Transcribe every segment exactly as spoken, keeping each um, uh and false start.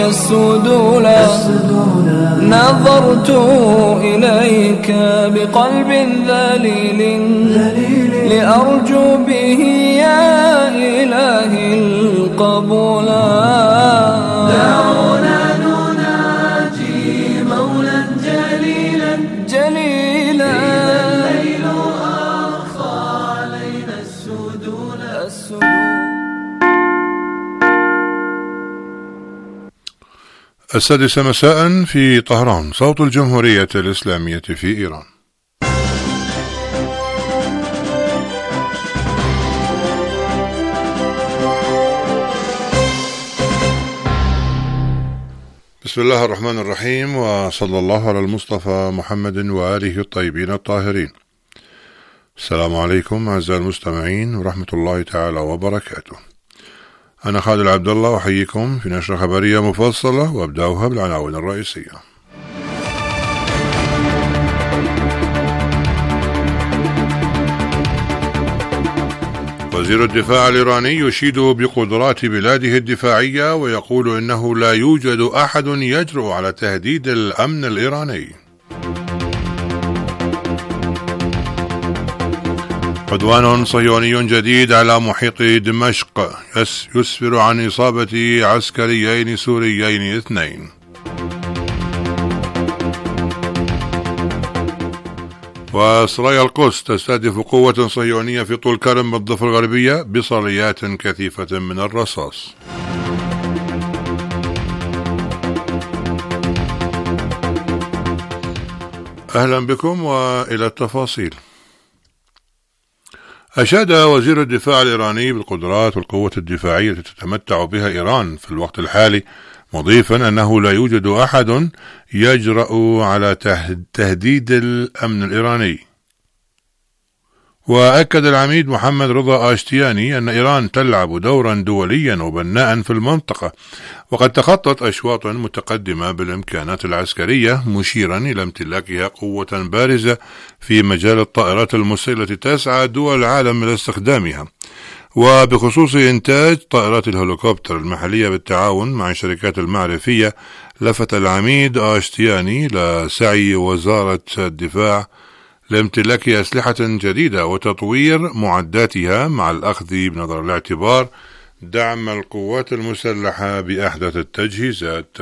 السدولا نظرت إليك بقلب ذليل لأرجو به يا إلهي القبولا. دعونا نناجي مولا جليلا جليلا الليل أخفى علينا السدولا. السادسة مساء في طهران، صوت الجمهورية الإسلامية في إيران. بسم الله الرحمن الرحيم، وصلى الله على المصطفى محمد وآله الطيبين الطاهرين. السلام عليكم أعزائي المستمعين ورحمة الله تعالى وبركاته. أنا خالد العبد الله أحييكم في نشرة خبرية مفصلة، وأبدأها بالعناوين الرئيسية. وزير الدفاع الإيراني يشيد بقدرات بلاده الدفاعية، ويقول إنه لا يوجد أحد يجرؤ على تهديد الأمن الإيراني. عدوان صهيوني جديد على محيط دمشق يسفر عن إصابة عسكريين سوريين اثنين. وسرايا القدس تستهدف قوة صهيونية في طول كرم بالضفة الغربية بصليات كثيفة من الرصاص. أهلا بكم وإلى التفاصيل. أشاد وزير الدفاع الإيراني بالقدرات والقوة الدفاعية التي تتمتع بها إيران في الوقت الحالي، مضيفا أنه لا يوجد أحد يجرأ على تهديد الأمن الإيراني. وأكد العميد محمد رضا آشتياني أن إيران تلعب دورا دوليا وبناء في المنطقة، وقد تخطت أشواط متقدمة بالإمكانات العسكرية، مشيرا إلى امتلاكها قوة بارزة في مجال الطائرات المسيرة التي تسعى دول العالم إلى استخدامها. وبخصوص إنتاج طائرات الهليكوبتر المحلية بالتعاون مع الشركات المعرفية، لفت العميد آشتياني لسعي وزارة الدفاع لامتلاك أسلحة جديدة وتطوير معداتها، مع الأخذ بنظر الاعتبار دعم القوات المسلحة بأحدث التجهيزات.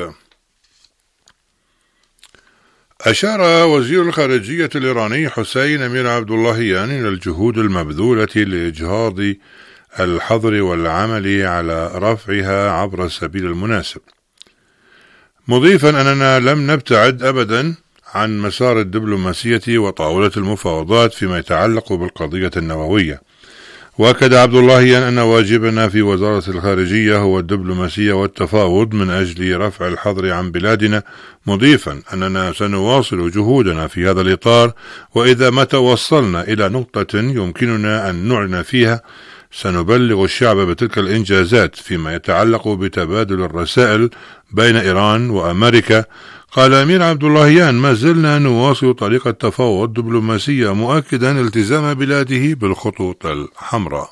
أشار وزير الخارجية الإيراني حسين أمير عبد اللهيان إلى الجهود المبذولة لإجهاض الحظر والعمل على رفعها عبر السبيل المناسب، مضيفا أننا لم نبتعد أبدا عن مسار الدبلوماسية وطاولة المفاوضات فيما يتعلق بالقضية النووية. وأكد عبد اللهيان أن واجبنا في وزارة الخارجية هو الدبلوماسية والتفاوض من أجل رفع الحظر عن بلادنا، مضيفا أننا سنواصل جهودنا في هذا الإطار، وإذا ما توصلنا إلى نقطة يمكننا أن نعلن فيها سنبلغ الشعب بتلك الإنجازات فيما يتعلق بتبادل الرسائل بين إيران وأمريكا. قال أمير عبد اللهيان: ما زلنا نواصل طريق التفاوض الدبلوماسية، مؤكدا التزام بلاده بالخطوط الحمراء.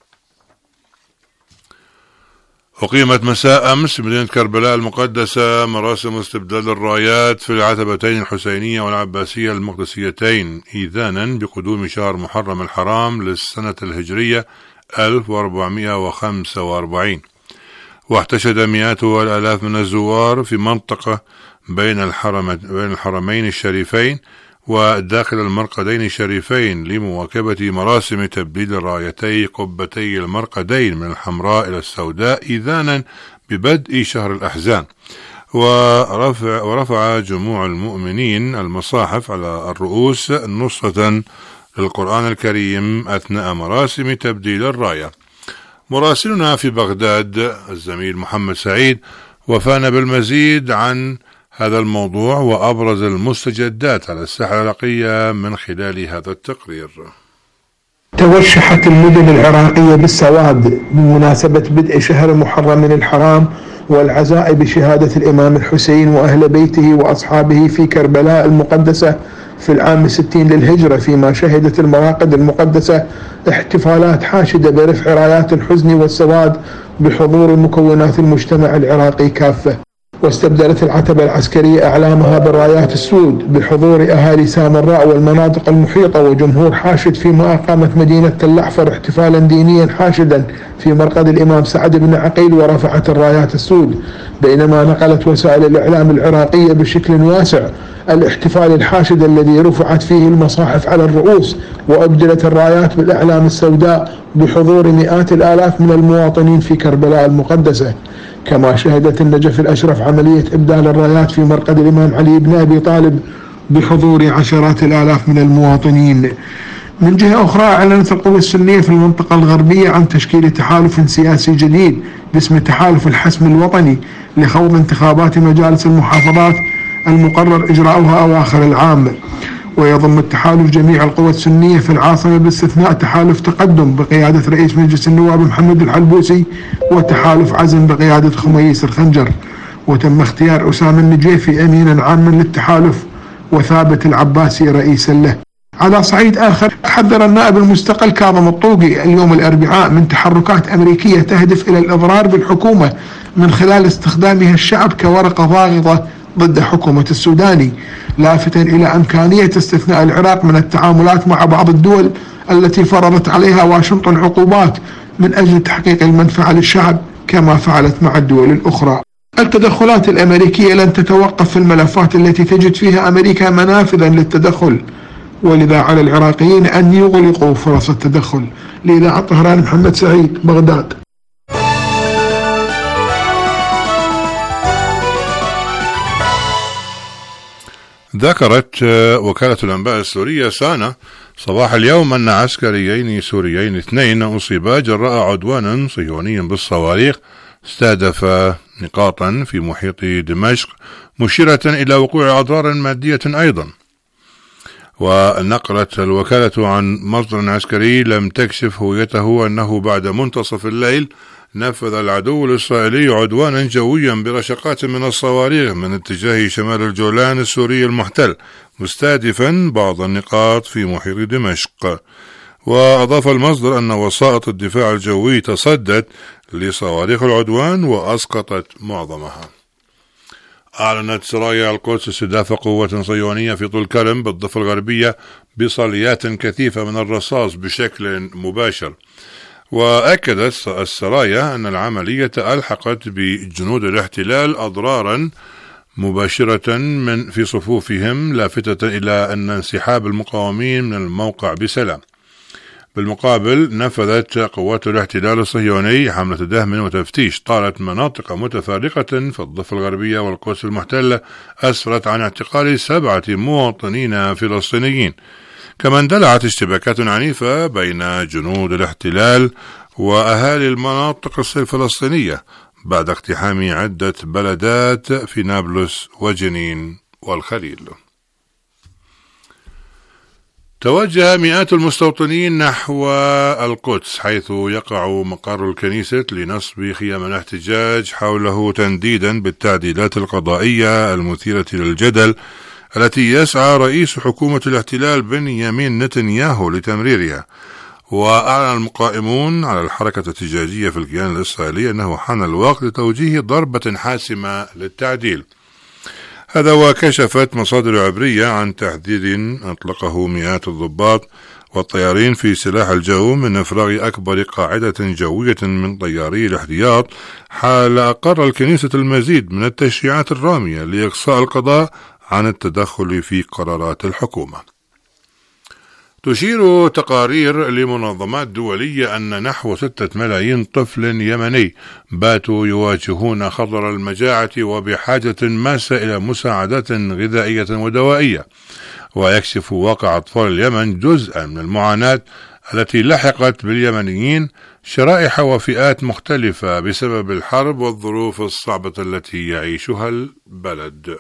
أقيمت مساء أمس بمدينة كربلاء المقدسة مراسم استبدال الرايات في العتبتين الحسينية والعباسية المقدسيتين، إذانا بقدوم شهر محرم الحرام للسنة الهجرية ألف وأربعمائة وخمسة وأربعين. واحتشد مئات والآلاف من الزوار في منطقة بين الحرم بين الحرمين الشريفين وداخل المرقدين الشريفين لمواكبة مراسم تبديل رايتي قبتي المرقدين من الحمراء إلى السوداء، إذانا ببدء شهر الأحزان. ورفع, ورفع جموع المؤمنين المصاحف على الرؤوس نصرة للقرآن الكريم أثناء مراسم تبديل الراية. مراسلنا في بغداد الزميل محمد سعيد وفانا بالمزيد عن هذا الموضوع وأبرز المستجدات على الساحة العراقية من خلال هذا التقرير. توشحت المدن العراقية بالسواد بمناسبة بدء شهر محرم الحرام والعزاء بشهادة الإمام الحسين وأهل بيته وأصحابه في كربلاء المقدسة في العام الستين للهجرة، فيما شهدت المراقد المقدسة احتفالات حاشدة برفع رايات الحزن والسواد بحضور مكونات المجتمع العراقي كافة. واستبدلت العتبة العسكرية أعلامها بالرايات السود بحضور أهالي سامراء والمناطق المحيطة وجمهور حاشد، فيما أقامت مدينة تل أحفر احتفالا دينيا حاشدا في مرقد الإمام سعد بن عقيل ورفعت الرايات السود، بينما نقلت وسائل الإعلام العراقية بشكل واسع الاحتفال الحاشد الذي رفعت فيه المصاحف على الرؤوس وأبدلت الرايات بالأعلام السوداء بحضور مئات الآلاف من المواطنين في كربلاء المقدسة. كما شهدت النجف الأشرف عملية إبدال الرايات في مرقد الإمام علي بن أبي طالب بحضور عشرات الآلاف من المواطنين. من جهة أخرى، أعلنت القوى السنية في المنطقة الغربية عن تشكيل تحالف سياسي جديد باسم تحالف الحسم الوطني لخوض انتخابات مجالس المحافظات المقرر إجراؤها أواخر العام، ويضم التحالف جميع القوى السنية في العاصمة باستثناء تحالف تقدم بقيادة رئيس مجلس النواب محمد الحلبوسي وتحالف عزم بقيادة خميس الخنجر. وتم اختيار أسامة النجيفي أمينا عاما للتحالف وثابت العباسي رئيسا له. على صعيد آخر، حذر النائب المستقل كاظم الطوقي اليوم الأربعاء من تحركات أمريكية تهدف إلى الإضرار بالحكومة من خلال استخدامها الشعب كورقة ضاغطة ضد حكومة السوداني، لافتا إلى إمكانية استثناء العراق من التعاملات مع بعض الدول التي فرضت عليها واشنطن عقوبات من أجل تحقيق المنفعة للشعب كما فعلت مع الدول الأخرى. التدخلات الأمريكية لن تتوقف في الملفات التي تجد فيها أمريكا منافذا للتدخل، ولذا على العراقيين أن يغلقوا فرص التدخل. لإذاعة طهران، محمد سعيد، بغداد. ذكرت وكالة الأنباء السورية سانا صباح اليوم أن عسكريين سوريين اثنين أصيبا جراء عدوان صهيوني بالصواريخ استهدف نقاطا في محيط دمشق، مشيرة إلى وقوع أضرار مادية أيضا. ونقلت الوكالة عن مصدر عسكري لم تكشف هويته أنه بعد منتصف الليل نفذ العدو الإسرائيلي عدوانا جويا برشقات من الصواريخ من اتجاه شمال الجولان السوري المحتل، مستهدفا بعض النقاط في محيط دمشق. وأضاف المصدر أن وسائط الدفاع الجوي تصدت لصواريخ العدوان وأسقطت معظمها. أعلنت سرايا القدس استهداف قوة صهيونية في طول كرم بالضفة الغربية بصليات كثيفة من الرصاص بشكل مباشر. وأكدت السرايا أن العملية ألحقت بجنود الاحتلال أضرارا مباشرة من في صفوفهم، لافتة إلى أن انسحاب المقاومين من الموقع بسلام. بالمقابل، نفذت قوات الاحتلال الصهيوني حملة دهم وتفتيش طالت مناطق متفارقة في الضفة الغربية والقدس المحتلة، أسفرت عن اعتقال سبعة مواطنين فلسطينيين. كما اندلعت اشتباكات عنيفة بين جنود الاحتلال وأهالي المناطق الفلسطينية بعد اقتحام عدة بلدات في نابلس وجنين والخليل. توجه مئات المستوطنين نحو القدس حيث يقع مقر الكنيسة لنصب خيام الاحتجاج حوله تنديدا بالتعديلات القضائية المثيرة للجدل التي يسعى رئيس حكومة الاحتلال بنيامين نتنياهو لتمريرها. وأعلن المقائمون على الحركة الاحتجاجية في الكيان الإسرائيلي أنه حان الوقت لتوجيه ضربة حاسمة للتعديل. هذا وكشفت مصادر عبرية عن تحذير أطلقه مئات الضباط والطيارين في سلاح الجو من إفراغ أكبر قاعدة جوية من طياري الاحتياط حال أقر الكنيسة المزيد من التشريعات الرامية لإقصاء القضاء عن التدخل في قرارات الحكومة. تشير تقارير لمنظمات دولية أن نحو ستة ملايين طفل يمني باتوا يواجهون خطر المجاعة وبحاجة ماسة إلى مساعدات غذائية ودوائية. ويكشف واقع أطفال اليمن جزءا من المعاناة التي لحقت باليمنيين شرائح وفئات مختلفة بسبب الحرب والظروف الصعبة التي يعيشها البلد.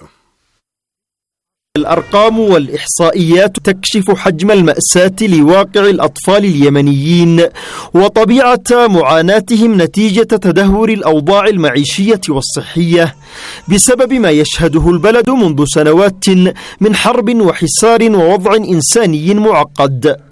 الأرقام والإحصائيات تكشف حجم المأساة لواقع الأطفال اليمنيين وطبيعة معاناتهم نتيجة تدهور الأوضاع المعيشية والصحية بسبب ما يشهده البلد منذ سنوات من حرب وحصار ووضع إنساني معقد.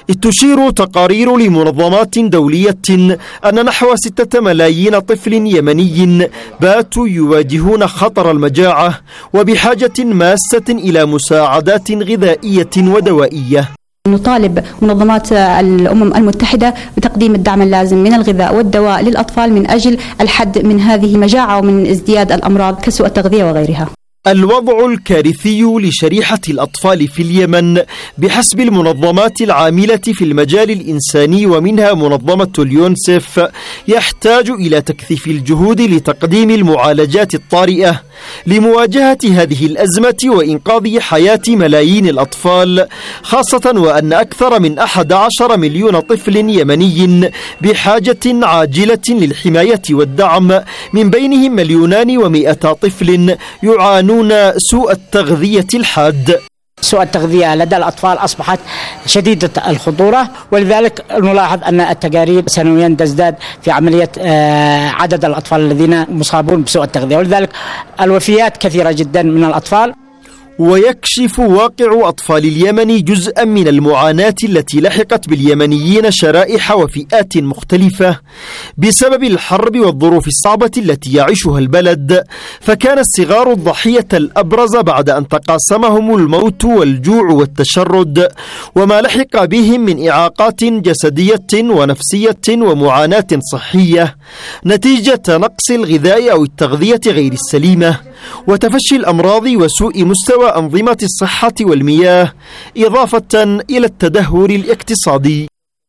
تشير تقارير لمنظمات دولية أن نحو ستة ملايين طفل يمني باتوا يواجهون خطر المجاعة وبحاجة ماسة إلى مساعدات غذائية ودوائية. نطالب منظمات الأمم المتحدة بتقديم الدعم اللازم من الغذاء والدواء للأطفال من أجل الحد من هذه المجاعة ومن ازدياد الأمراض كسوء التغذية وغيرها. الوضع الكارثي لشريحة الأطفال في اليمن بحسب المنظمات العاملة في المجال الإنساني ومنها منظمة اليونسف يحتاج إلى تكثيف الجهود لتقديم المعالجات الطارئة لمواجهة هذه الأزمة وإنقاذ حياة ملايين الأطفال، خاصة وأن أكثر من أحد عشر مليون طفل يمني بحاجة عاجلة للحماية والدعم، من بينهم مليونان ومئة طفل يعانون سوء التغذية الحاد. سوء التغذية لدى الأطفال أصبحت شديدة الخطورة، ولذلك نلاحظ أن التقارير سنويا تزداد في عملية عدد الأطفال الذين مصابون بسوء التغذية، ولذلك الوفيات كثيرة جدا من الأطفال. ويكشف واقع أطفال اليمن جزءا من المعاناة التي لحقت باليمنيين شرائح وفئات مختلفة بسبب الحرب والظروف الصعبة التي يعيشها البلد، فكان الصغار الضحية الأبرز بعد أن تقاسمهم الموت والجوع والتشرد وما لحق بهم من إعاقات جسدية ونفسية ومعاناة صحية نتيجة نقص الغذاء أو التغذية غير السليمة وتفشي الأمراض وسوء مستوى أنظمة الصحة والمياه، إضافة إلى التدهور الاقتصادي.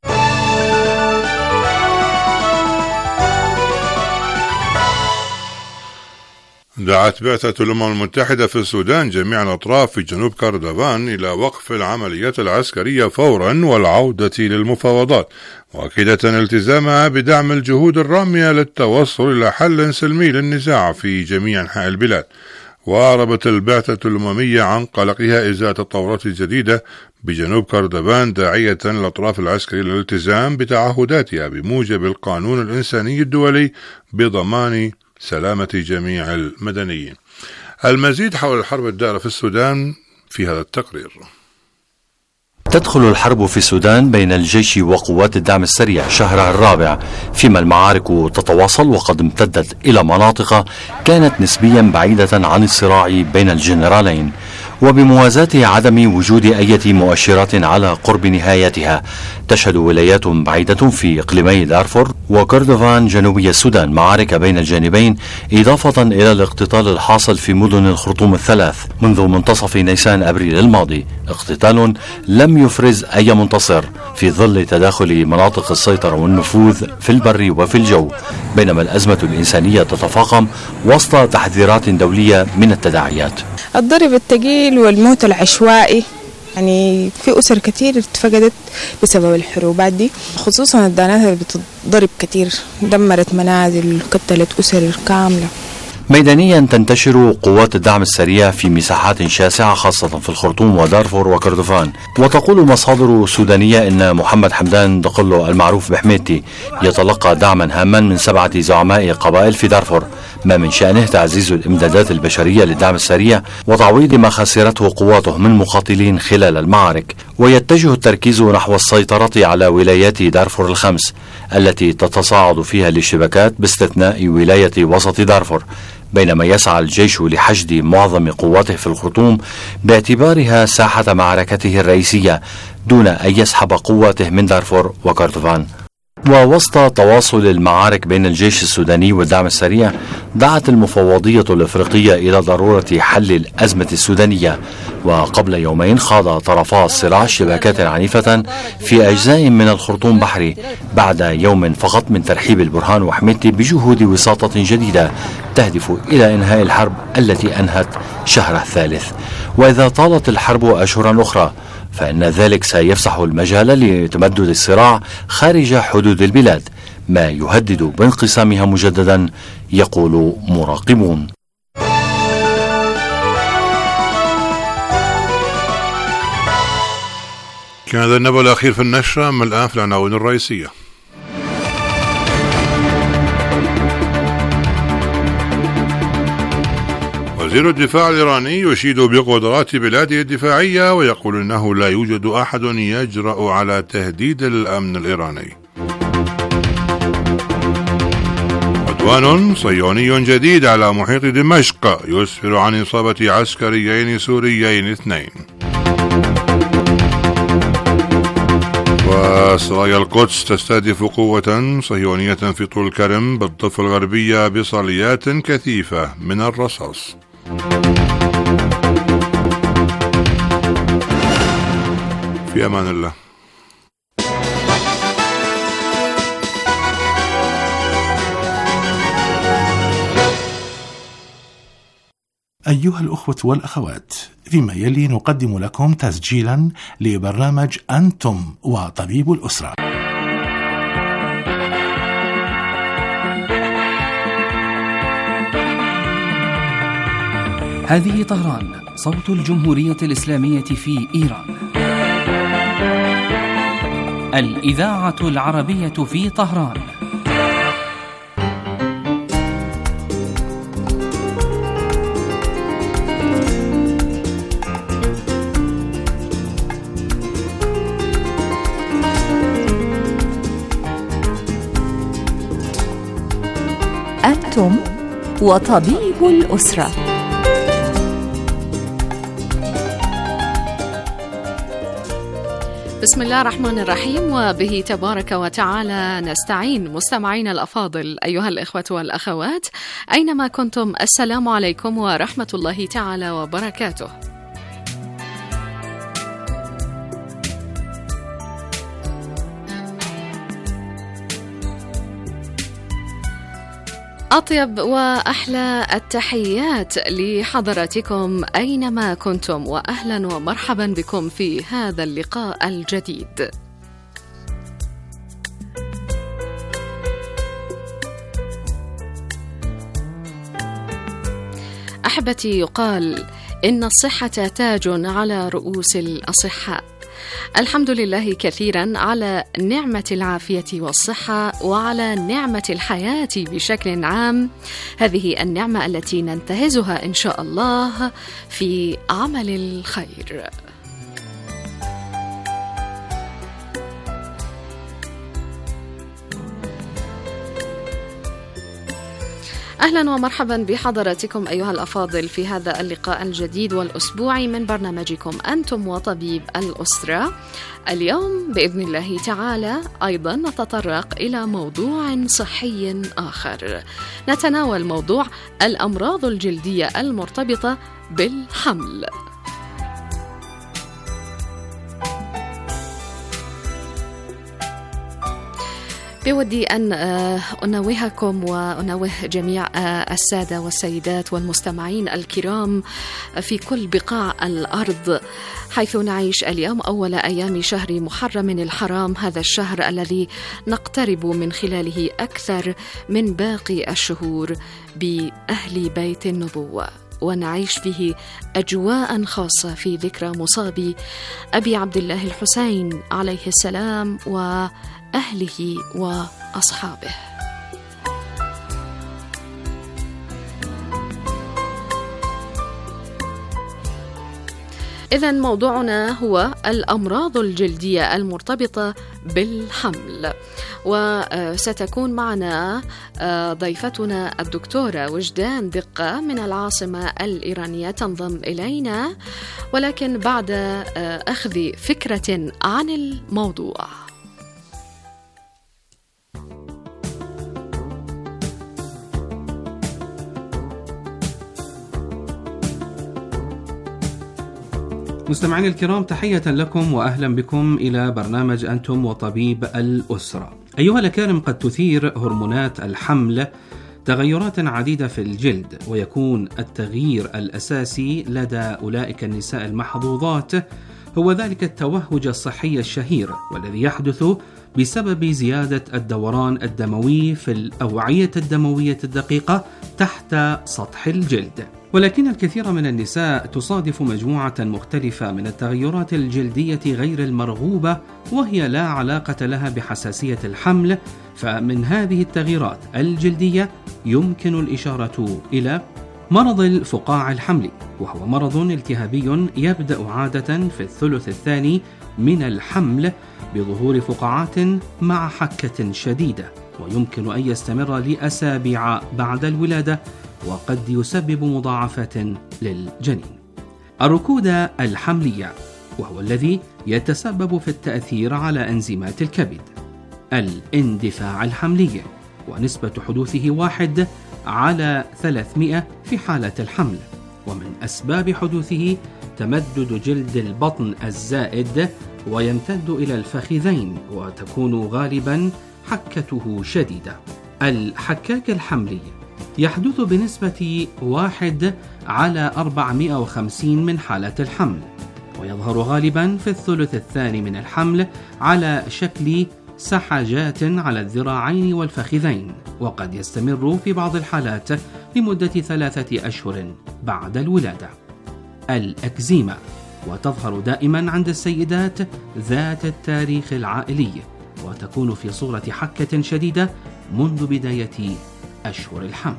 دعت بعثة الأمم المتحدة في السودان جميع الأطراف في جنوب كردفان إلى وقف العمليات العسكرية فورا والعودة للمفاوضات، مؤكدة التزامها بدعم الجهود الرامية للتوصل إلى حل سلمي للنزاع في جميع أنحاء البلاد. وأعربت البعثة الأممية عن قلقها إزاء التطورات الجديدة بجنوب كردفان، داعية الأطراف العسكرية للالتزام بتعهداتها بموجب القانون الإنساني الدولي بضمان سلامة جميع المدنيين. المزيد حول الحرب الدائرة في السودان في هذا التقرير. تدخل الحرب في السودان بين الجيش وقوات الدعم السريع شهرها الرابع، فيما المعارك تتواصل وقد امتدت إلى مناطق كانت نسبيا بعيدة عن الصراع بين الجنرالين، وبموازاة عدم وجود أي مؤشرات على قرب نهايتها. تشهد ولايات بعيدة في إقليمي دارفور وكردفان جنوبي السودان معارك بين الجانبين، إضافة إلى الاقتتال الحاصل في مدن الخرطوم الثلاث منذ منتصف نيسان أبريل الماضي، اقتتال لم يفرز أي منتصر في ظل تداخل مناطق السيطرة والنفوذ في البر وفي الجو، بينما الأزمة الإنسانية تتفاقم وسط تحذيرات دولية من التداعيات. الضرب الثقيل والموت العشوائي، يعني في أسر كتير اتفقدت بسبب الحروبات دي، خصوصا الدانات اللي بتضرب كتير، دمرت منازل وقتلت أسر كاملة. ميدانيا تنتشر قوات الدعم السريع في مساحات شاسعة خاصة في الخرطوم ودارفور وكردفان، وتقول مصادر سودانية إن محمد حمدان دقلو المعروف بحميتي يتلقى دعما هاما من سبعة زعماء قبائل في دارفور، ما من شأنه تعزيز الإمدادات البشرية للدعم السريع وتعويض ما خسرته قواته من مقاتلين خلال المعارك. ويتجه التركيز نحو السيطرة على ولايات دارفور الخمس التي تتصاعد فيها الاشتباكات باستثناء ولاية وسط دارفور، بينما يسعى الجيش لحشد معظم قواته في الخرطوم باعتبارها ساحة معركته الرئيسية دون أن يسحب قواته من دارفور وكردفان. ووسط تواصل المعارك بين الجيش السوداني والدعم السريع، دعت المفوضية الإفريقية إلى ضرورة حل الأزمة السودانية، وقبل يومين خاض طرفا الصراع اشتباكات عنيفة في أجزاء من الخرطوم بحري بعد يوم فقط من ترحيب البرهان وحميتي بجهود وساطة جديدة تهدف إلى إنهاء الحرب التي أنهت شهر الثالث. وإذا طالت الحرب أشهرا أخرى فإن ذلك سيفسح المجال لتمدد الصراع خارج حدود البلاد، ما يهدد بانقسامها مجددا، يقول مراقبون. كان هذا النبأ الأخير في النشرة. أما الآن في العناوين الرئيسية. وزير الدفاع الإيراني يشيد بقدرات بلاده الدفاعية ويقول أنه لا يوجد أحد يجرأ على تهديد الأمن الإيراني. عدوان صهيوني جديد على محيط دمشق يسفر عن إصابة عسكريين سوريين اثنين. وسرايا القدس تستهدف قوة صهيونية في طول كرم بالضفة الغربية بصليات كثيفة من الرصاص. في أمان الله. أيها الأخوة والأخوات، فيما يلي نقدم لكم تسجيلا لبرنامج أنتم وطبيب الأسرة. هذه طهران، صوت الجمهورية الإسلامية في إيران. الإذاعة العربية في طهران. أنتم وطبيب الأسرة. بسم الله الرحمن الرحيم، وبه تبارك وتعالى نستعين. مستمعين الأفاضل، أيها الإخوة والأخوات، أينما كنتم، السلام عليكم ورحمة الله تعالى وبركاته. أطيب وأحلى التحيات لحضراتكم أينما كنتم، وأهلا ومرحبا بكم في هذا اللقاء الجديد. أحبتي، يقال إن الصحة تاج على رؤوس الأصحاء. الحمد لله كثيرا على نعمة العافية والصحة وعلى نعمة الحياة بشكل عام، هذه النعمة التي ننتهزها إن شاء الله في عمل الخير. أهلا ومرحبا بحضراتكم أيها الأفاضل في هذا اللقاء الجديد والأسبوعي من برنامجكم أنتم وطبيب الأسرة. اليوم بإذن الله تعالى أيضا نتطرق إلى موضوع صحي آخر، نتناول موضوع الأمراض الجلدية المرتبطة بالحمل. بودي أن أنوهكم وأنوه جميع السادة والسيدات والمستمعين الكرام في كل بقاع الأرض، حيث نعيش اليوم أول أيام شهر محرم الحرام، هذا الشهر الذي نقترب من خلاله أكثر من باقي الشهور بأهل بيت النبوة، ونعيش فيه أجواء خاصة في ذكرى مصاب أبي عبد الله الحسين عليه السلام و أهله وأصحابه. إذن موضوعنا هو الأمراض الجلدية المرتبطة بالحمل، وستكون معنا ضيفتنا الدكتورة وجدان دقة من العاصمة الإيرانية تنضم إلينا، ولكن بعد أخذ فكرة عن الموضوع. مستمعين الكرام، تحية لكم وأهلا بكم إلى برنامج أنتم وطبيب الأسرة. أيها الأكارم، قد تثير هرمونات الحمل تغيرات عديدة في الجلد، ويكون التغيير الأساسي لدى أولئك النساء المحظوظات هو ذلك التوهج الصحي الشهير، والذي يحدث بسبب زيادة الدوران الدموي في الأوعية الدموية الدقيقة تحت سطح الجلد. ولكن الكثير من النساء تصادف مجموعة مختلفة من التغيرات الجلدية غير المرغوبة، وهي لا علاقة لها بحساسية الحمل. فمن هذه التغييرات الجلدية يمكن الإشارة إلى مرض الفقاع الحملي، وهو مرض التهابي يبدأ عادة في الثلث الثاني من الحمل بظهور فقاعات مع حكة شديدة، ويمكن أن يستمر لأسابيع بعد الولادة، وقد يسبب مضاعفات للجنين. الركود الحملية، وهو الذي يتسبب في التأثير على أنزيمات الكبد. الاندفاع الحملي، ونسبة حدوثه واحد على ثلاثمائة في حالة الحمل، ومن أسباب حدوثه تمدد جلد البطن الزائد ويمتد إلى الفخذين، وتكون غالبا حكته شديدة. الحكاك الحملي يحدث بنسبة واحد على أربعمائة وخمسين من حالة الحمل، ويظهر غالبا في الثلث الثاني من الحمل على شكل سحجات على الذراعين والفخذين، وقد يستمر في بعض الحالات لمدة ثلاثة أشهر بعد الولادة. الأكزيما، وتظهر دائما عند السيدات ذات التاريخ العائلي، وتكون في صورة حكة شديدة منذ بداية أشهر الحمل.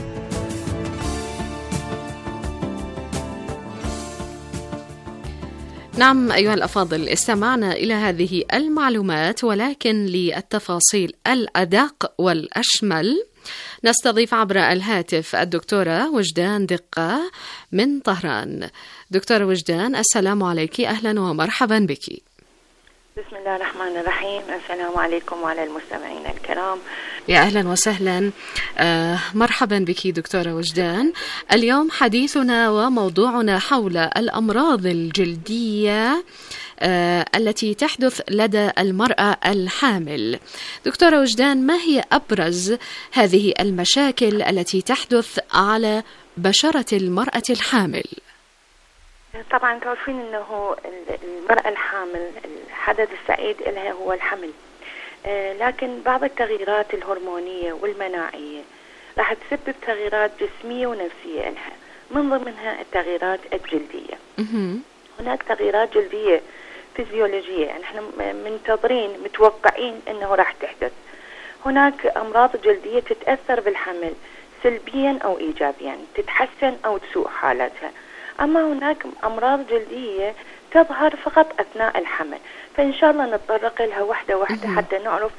نعم أيها الأفاضل، استمعنا إلى هذه المعلومات، ولكن للتفاصيل الأدق والأشمل نستضيف عبر الهاتف الدكتورة وجدان دقة من طهران. دكتورة وجدان، السلام عليك، أهلا ومرحبا بك. بسم الله الرحمن الرحيم. السلام عليكم وعلى المستمعين الكرام. يا أهلا وسهلا، آه مرحبا بك دكتورة وجدان. اليوم حديثنا وموضوعنا حول الأمراض الجلدية آه التي تحدث لدى المرأة الحامل. دكتورة وجدان، ما هي أبرز هذه المشاكل التي تحدث على بشرة المرأة الحامل؟ طبعا تعرفين أنه المرأة الحامل الحدث السعيد لها هو الحمل، آه لكن بعض التغييرات الهرمونية والمناعية راح تسبب تغييرات جسمية ونفسية لها، من ضمنها التغييرات الجلدية. هناك تغييرات جلدية فيزيولوجية، يعني احنا منتظرين متوقعين أنه راح تحدث. هناك أمراض جلدية تتأثر بالحمل سلبيا أو إيجابيا، تتحسن أو تسوء حالتها. أما هناك أمراض جلدية تظهر فقط أثناء الحمل، فإن شاء الله نتطرق لها واحدة واحدة حتى نعرف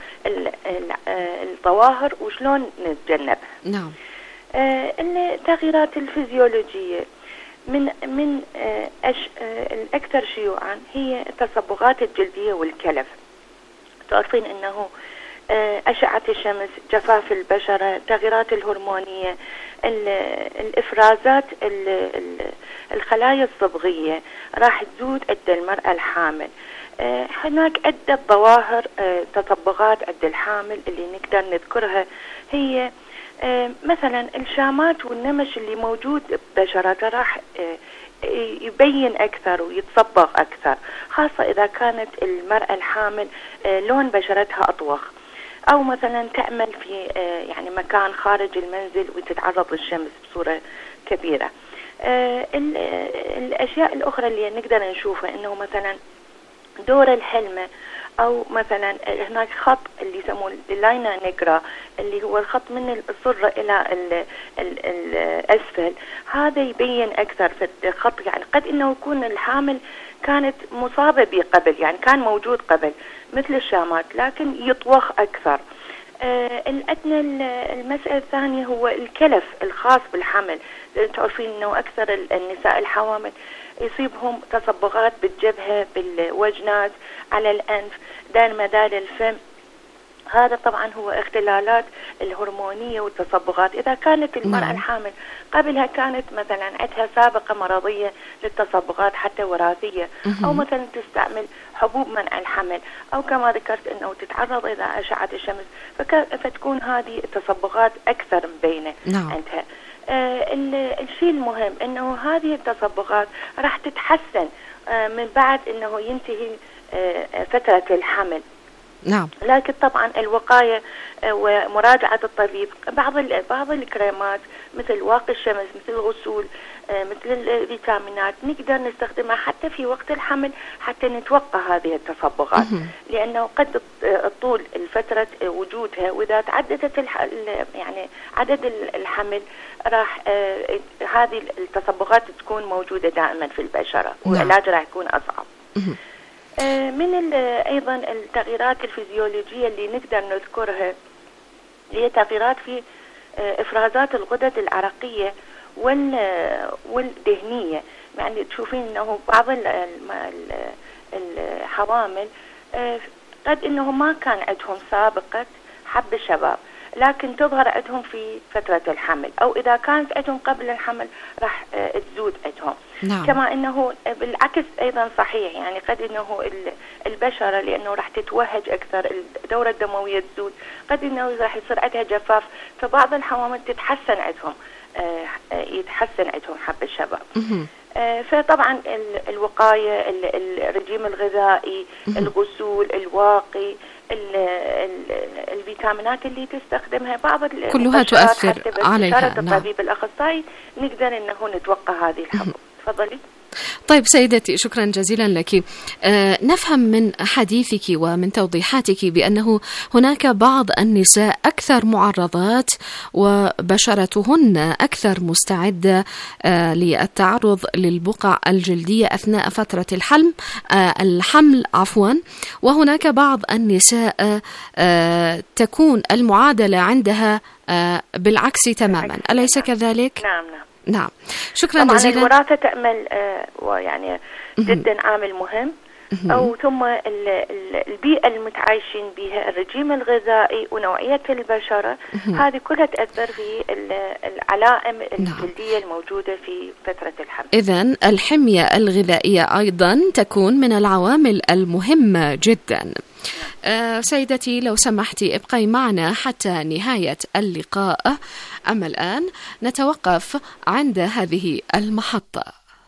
الظواهر وشلون نتجنبها. نعم. آه التغييرات الفيزيولوجية من من آه أش آه الأكثر شيوعا هي التصبغات الجلدية والكلف. تعرفين أنه آه أشعة الشمس، جفاف البشرة، التغييرات الهرمونية، الإفرازات الخلايا الصبغية راح تزود عند المرأة الحامل. آه هناك عدة ظواهر آه تصبغات عند الحامل اللي نقدر نذكرها، هي آه مثلا الشامات والنمش اللي موجود ببشرتها راح آه يبين أكثر ويتصبغ أكثر، خاصة إذا كانت المرأة الحامل آه لون بشرتها أطوخ، أو مثلا تعمل في آه يعني مكان خارج المنزل وتتعرض للشمس بصورة كبيرة. آه الأشياء الأخرى اللي نقدر نشوفها إنه مثلا دور الحلمة، أو مثلا هناك خط اللي يسموه اللاينا نيجرا اللي هو الخط من السرة إلى ال ال الأسفل، هذا يبين أكثر في الخط. يعني قد إنه يكون الحامل كانت مصابة به قبل، يعني كان موجود قبل مثل الشامات، لكن يطوخ أكثر. آه الأدنى المسألة الثانية هو الكلف الخاص بالحمل. تعرفين أنه أكثر النساء الحوامل يصيبهم تصبغات بالجبهة، بالوجنات، على الأنف، دار مدار الفم. هذا طبعا هو اختلالات الهرمونية والتصبغات. إذا كانت المرأة الحامل قبلها كانت مثلا عندها سابقة مرضية للتصبغات حتى وراثية، أو مثلا تستعمل حبوب منع الحمل، أو كما ذكرت أنه تتعرض إلى أشعة الشمس، فتكون هذه التصبغات أكثر مبينة عندها. آه الشيء المهم أنه هذه التصبغات راح تتحسن آه من بعد أنه ينتهي آه فترة الحمل. نعم. لكن طبعا الوقاية ومراجعة الطبيب، بعض بعض الكريمات مثل واقي الشمس، مثل الغسول، مثل الفيتامينات نقدر نستخدمها حتى في وقت الحمل حتى نتوقع هذه التصبغات، لأنه قد طول الفترة وجودها، وإذا تعددت يعني عدد الحمل راح هذه التصبغات تكون موجودة دائما في البشرة، والعلاج راح يكون أصعب. من أيضا التغييرات الفيزيولوجية اللي نقدر نذكرها هي تغييرات في إفرازات الغدد العرقية والدهنية. يعني تشوفين أنه بعض الحوامل قد أنه ما كان عندهم سابقة حب الشباب، لكن تظهر عندهم في فترة الحمل، أو إذا كانت عندهم قبل الحمل راح تزود عندهم. نعم. كما أنه بالعكس أيضا صحيح، يعني قد أنه البشرة لأنه راح تتوهج أكثر، الدورة الدموية تزود، قد أنه راح يصير عندها جفاف، فبعض الحوامل تتحسن عندهم يتحسن عندهم حب الشباب. فطبعا الوقاية، الرجيم الغذائي، الغسول، الواقي، الفيتامينات اللي تستخدمها، بعض كلها تؤثر عليها. الطبيب الأخصائي نقدر أنه نتوقع هذه الحبوب. تفضلي. طيب سيدتي، شكرا جزيلا لك. آه نفهم من حديثك ومن توضيحاتك بأنه هناك بعض النساء أكثر معرضات وبشرتهن أكثر مستعدة آه للتعرض للبقع الجلدية أثناء فترة الحمل آه الحمل عفوا وهناك بعض النساء آه تكون المعادلة عندها آه بالعكس تماما، أليس كذلك؟ نعم نعم نعم. شكرا طبعا جزيلا. الوراثة تعمل آه ويعني جدا عامل مهم، أو ثم البيئة المتعايشين بها، الرجيم الغذائي ونوعية البشرة، هذه كلها تأثر في العلائم الجلدية الموجودة في فترة الحمل. إذن الحمية الغذائية أيضا تكون من العوامل المهمة جدا. آه سيدتي لو سمحتي ابقي معنا حتى نهاية اللقاء، أما الآن نتوقف عند هذه المحطة.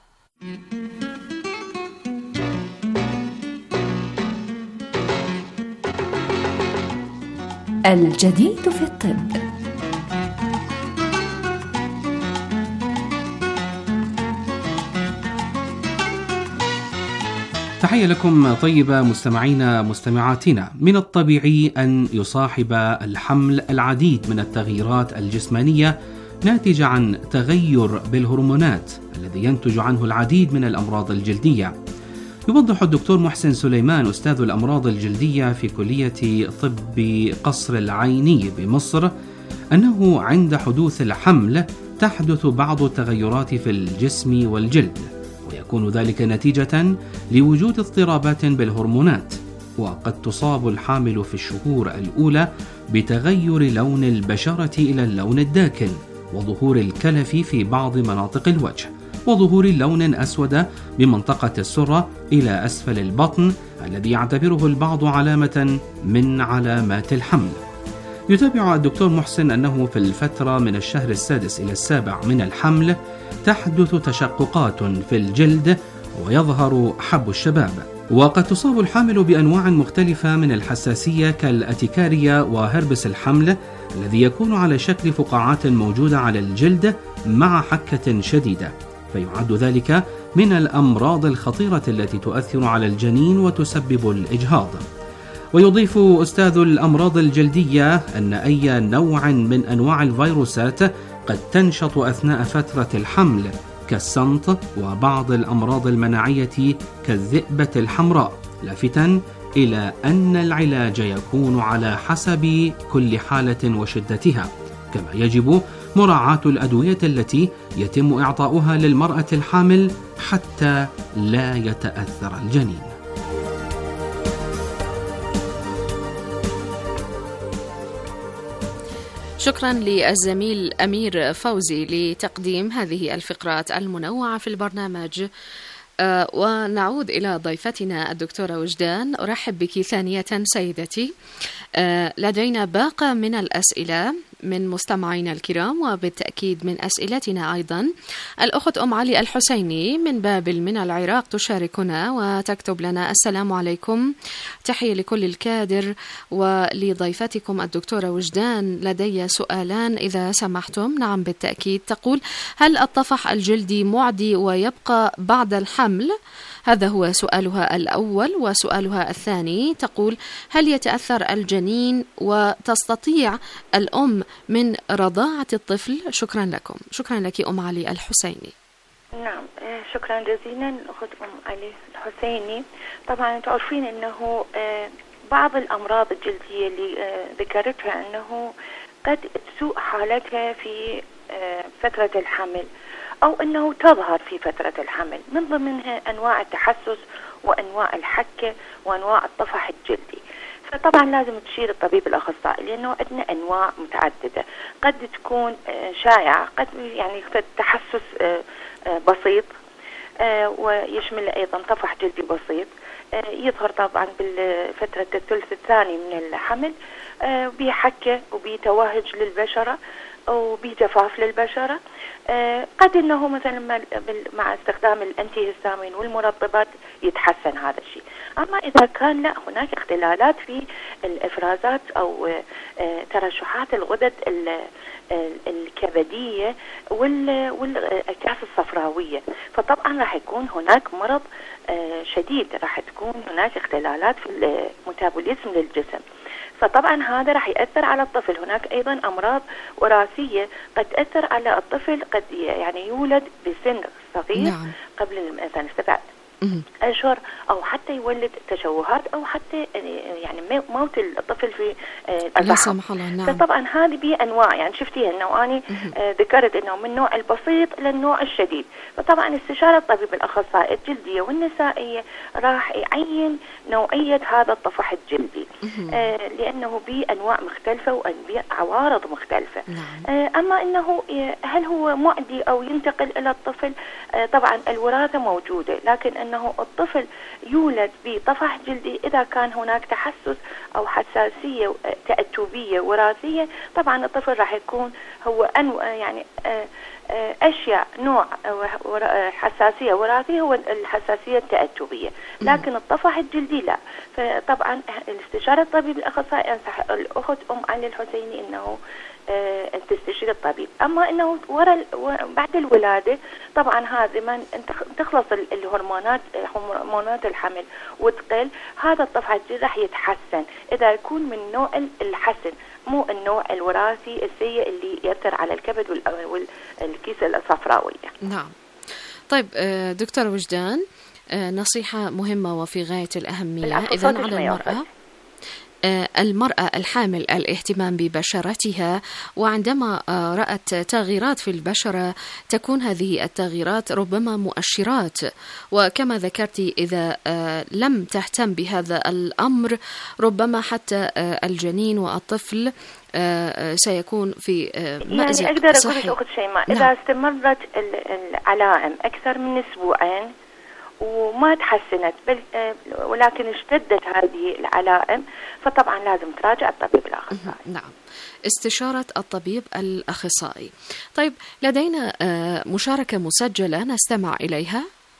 الجديد في الطب. تحية لكم طيبة مستمعينا مستمعاتنا. من الطبيعي أن يصاحب الحمل العديد من التغييرات الجسمانية ناتجة عن تغير بالهرمونات الذي ينتج عنه العديد من الأمراض الجلدية. يوضح الدكتور محسن سليمان أستاذ الأمراض الجلدية في كلية طب قصر العيني بمصر أنه عند حدوث الحمل تحدث بعض التغيرات في الجسم والجلد، ويكون ذلك نتيجة لوجود اضطرابات بالهرمونات، وقد تصاب الحامل في الشهور الأولى بتغير لون البشرة إلى اللون الداكن، وظهور الكلف في بعض مناطق الوجه، وظهور لون أسود بمنطقة السرة إلى أسفل البطن الذي يعتبره البعض علامة من علامات الحمل. يتابع الدكتور محسن أنه في الفترة من الشهر السادس إلى السابع من الحمل تحدث تشققات في الجلد ويظهر حب الشباب، وقد تصاب الحامل بأنواع مختلفة من الحساسية كالأتيكاريا وهربس الحمل الذي يكون على شكل فقاعات موجودة على الجلد مع حكة شديدة، فيعد ذلك من الأمراض الخطيرة التي تؤثر على الجنين وتسبب الإجهاض. ويضيف أستاذ الأمراض الجلدية أن أي نوع من أنواع الفيروسات قد تنشط أثناء فترة الحمل كالسنط وبعض الأمراض المناعية كالذئبة الحمراء، لافتا إلى أن العلاج يكون على حسب كل حالة وشدتها، كما يجب مراعاة الأدوية التي يتم إعطاؤها للمرأة الحامل حتى لا يتأثر الجنين. شكرا للزميل أمير فوزي لتقديم هذه الفقرات المنوعة في البرنامج. أه ونعود إلى ضيفتنا الدكتورة وجدان. أرحب بك ثانية سيدتي. أه لدينا باقة من الأسئلة من مستمعينا الكرام، وبالتأكيد من أسئلتنا أيضا. الأخت أم علي الحسيني من بابل من العراق تشاركنا وتكتب لنا: السلام عليكم، تحية لكل الكادر ولضيفتكم الدكتورة وجدان، لدي سؤالان إذا سمحتم. نعم بالتأكيد. تقول: هل الطفح الجلدي معدي ويبقى بعد الحمل؟ هذا هو سؤالها الأول. وسؤالها الثاني تقول: هل يتأثر الجنين وتستطيع الأم من رضاعة الطفل؟ شكرا لكم. شكرا لك أم علي الحسيني. نعم، شكرا جزيلا أخت أم علي الحسيني. طبعا تعرفين أنه بعض الأمراض الجلدية اللي ذكرتها أنه قد تسوء حالتها في فترة الحمل، أو أنه تظهر في فترة الحمل، من ضمنها أنواع التحسس وأنواع الحكة وأنواع الطفح الجلدي. فطبعا لازم تشير الطبيب الأخصائي، لأنه عندنا أنواع متعددة، قد تكون شائعة، قد يعني تحسس بسيط ويشمل أيضا طفح جلدي بسيط يظهر طبعا بالفترة الثلث الثاني من الحمل، بحكة وبتوهج للبشرة أو بجفاف للبشرة. قد أنه مثلا مع استخدام الأنتي هيستامين والمرطبات يتحسن هذا الشيء. أما إذا كان لا، هناك اختلالات في الإفرازات أو ترشحات الغدد الكبدية والأكياس الصفراوية، فطبعا راح يكون هناك مرض شديد، راح تكون هناك اختلالات في الميتابوليزم للجسم، فطبعا هذا راح يأثر على الطفل. هناك أيضا أمراض وراثية قد تأثر على الطفل، قد يعني يولد بسن صغير. نعم. قبل مثلا سبع أشهر، أو حتى يولد تشوهات، أو حتى يعني موت الطفل في الرحم. نعم. فطبعا هذه بأنواع، يعني شفتيها أنه أنا ذكرت أنه من النوع البسيط للنوع الشديد. فطبعا استشارة الطبيب الأخصائي الجلدية والنسائية راح يعين نوعية هذا الطفح الجلدي، آه لأنه بأنواع مختلفة وبعوارض مختلفة. نعم. آه أما أنه هل هو معدي أو ينتقل إلى الطفل؟ آه طبعا الوراثة موجودة، لكن أنه الطفل يولد بطفح جلدي إذا كان هناك تحسس أو حساسية تأتوبية وراثية. طبعا الطفل راح يكون هو أنو يعني أشياء نوع حساسية وراثية هو الحساسية التأتوبية، لكن الطفح الجلدي لا. فطبعا الاستشارة الطبيب الأخصائي أنصح الأخت أم علي الحسيني إنه أه تستشير الطبيب. أما إنه ورا بعد الولادة طبعا هذه من تخلص الهرمونات هرمونات الحمل وتقل، هذا الطفح الجلدي راح يتحسن إذا يكون من نوع الحسن، مو النوع الوراثي السيء اللي يأثر على الكبد والكيس الصفراوية. نعم. طيب دكتور وجدان، نصيحة مهمة وفي غاية الأهمية إذا على المرأة المرأة الحامل الاهتمام ببشرتها، وعندما رأت تغييرات في البشرة تكون هذه التغييرات ربما مؤشرات، وكما ذكرت إذا لم تهتم بهذا الأمر ربما حتى الجنين والطفل سيكون في مأزق يعني أقدر صحي. أقول لك أخت شيماء، إذا نعم. استمرت العلائم أكثر من أسبوعين وما تحسنت بل ولكن اشتدت هذه العلائم، فطبعا لازم تراجع الطبيب الأخصائي. نعم، استشارة الطبيب الأخصائي. طيب لدينا مشاركة مسجلة نستمع إليها.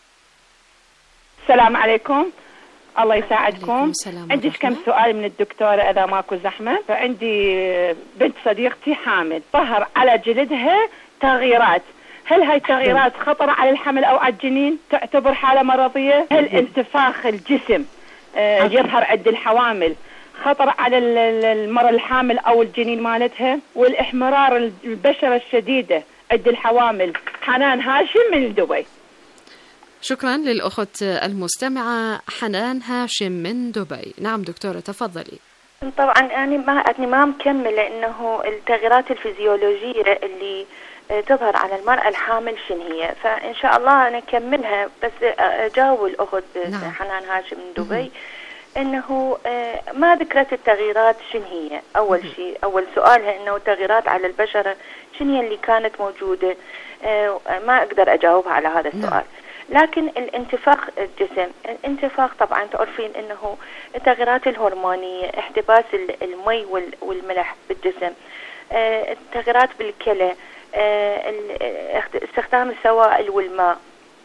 السلام عليكم، الله يساعدكم. عندي كم سؤال من الدكتورة إذا ماكو زحمة. فعندي بنت صديقتي حامل، ظهر على جلدها تغييرات، هل هاي التغييرات خطر على الحمل أو على الجنين؟ تعتبر حالة مرضية؟ هل انتفاخ الجسم آه يظهر عند الحوامل خطر على المرأة الحامل أو الجنين مالتها؟ والإحمرار البشرة الشديدة عند الحوامل. حنان هاشم من دبي. شكرا للأخت المستمعة حنان هاشم من دبي. نعم دكتورة تفضلي. طبعا أنا ما أني ما مكملة إنه التغييرات الفيزيولوجية اللي تظهر على المرأة الحامل شن هي، فإن شاء الله أنا أكملها، بس أجاوب الأخت نعم. حنان هاشم من دبي إنه ما ذكرت التغييرات شن هي. أول شيء أول سؤالها إنه تغييرات على البشرة شن هي اللي كانت موجودة، ما أقدر أجاوبها على هذا السؤال. لكن الانتفاخ الجسم، الانتفاخ طبعا تعرفين انه التغيرات الهرمونية، احتباس المي والملح بالجسم، التغيرات بالكلى، استخدام السوائل والماء،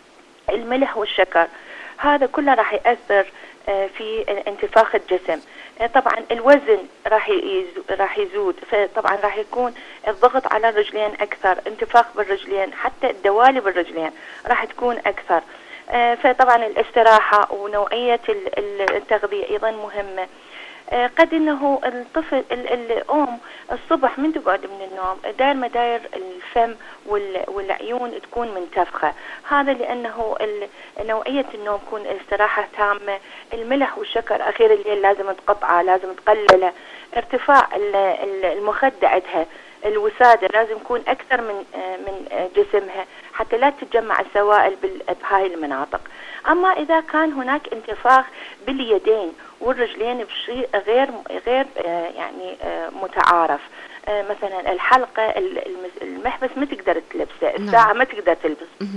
الملح والشكر، هذا كله راح يأثر في انتفاخ الجسم. طبعا الوزن راح راح يزود، فطبعا راح يكون الضغط على الرجلين اكثر، انتفاخ بالرجلين، حتى الدوالي بالرجلين راح تكون اكثر. فطبعا الاستراحه ونوعيه التغذيه ايضا مهمه. قد انه الطفل الام الصبح من تقعد من النوم داير مداير الفم والعيون تكون منتفخه، هذا لانه نوعيه النوم تكون استراحه تامه. الملح والشكر اخير الليل لازم تقطعه، لازم تقلله. ارتفاع المخده عندها، الوساده لازم يكون اكثر من من جسمها حتى لا تتجمع السوائل بهاي المناطق. اما اذا كان هناك انتفاخ باليدين والرجلين بشيء غير غير يعني متعارف، مثلا الحلقه، المحبس ما تقدر تلبسه، الساعه ما تقدر تلبس،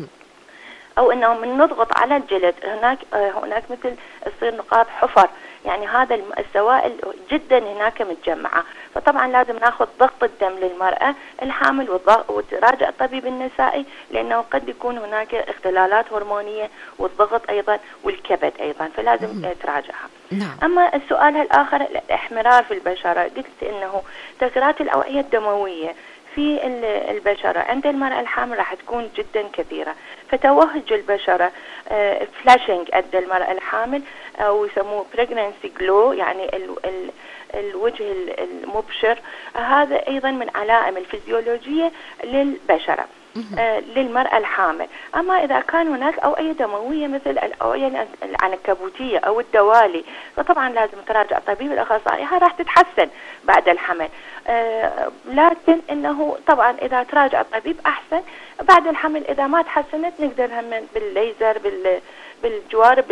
او انه من نضغط على الجلد هناك هناك مثل تصير نقاط حفر، يعني هذا السوائل جدا هناك متجمعه. فطبعا لازم ناخذ ضغط الدم للمراه الحامل وتراجع الطبيب النسائي، لانه قد يكون هناك اختلالات هرمونيه والضغط ايضا والكبد ايضا، فلازم تراجعها. نعم. اما السؤال الاخر الاحمرار في البشره، قلت انه تغيرات الاوعيه الدمويه في البشرة عند المرأة الحامل راح تكون جدا كثيرة، فتوهج البشرة فلاشينج عند المرأة الحامل أو يسموه pregnancy glow، يعني ال ال الوجه المبشر، هذا أيضا من علائم الفيزيولوجية للبشرة آه للمرأة الحامل. أما إذا كان هناك أوعية دموية مثل الأوعية العنكبوتية أو الدوالي، فطبعا لازم تراجع طبيب الأخصائي، راح تتحسن بعد الحمل. آه لكن إنه طبعا إذا تراجع الطبيب أحسن بعد الحمل. إذا ما تحسنت نقدر هم بالليزر بال بالجوارب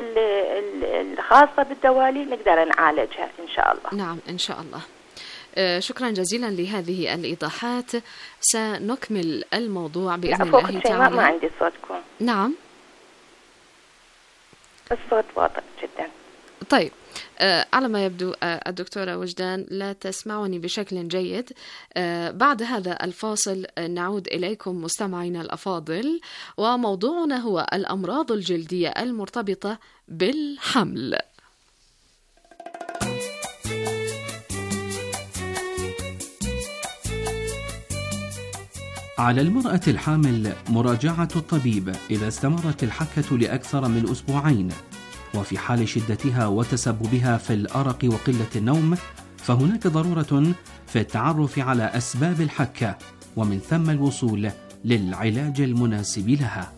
الخاصة بالدوالي نقدر نعالجها إن شاء الله. نعم إن شاء الله. شكرا جزيلا لهذه الإيضاحات. سنكمل الموضوع بإذن الله تعالى. ما عندي صوتكم. نعم الصوت واضح جدا. طيب آه على ما يبدو آه الدكتورة وجدان لا تسمعني بشكل جيد. آه بعد هذا الفاصل آه نعود إليكم مستمعينا الأفاضل، وموضوعنا هو الأمراض الجلدية المرتبطة بالحمل. على المرأة الحامل مراجعة الطبيب إذا استمرت الحكة لأكثر من أسبوعين، وفي حال شدتها وتسببها في الأرق وقلة النوم، فهناك ضرورة في التعرف على أسباب الحكة ومن ثم الوصول للعلاج المناسب لها.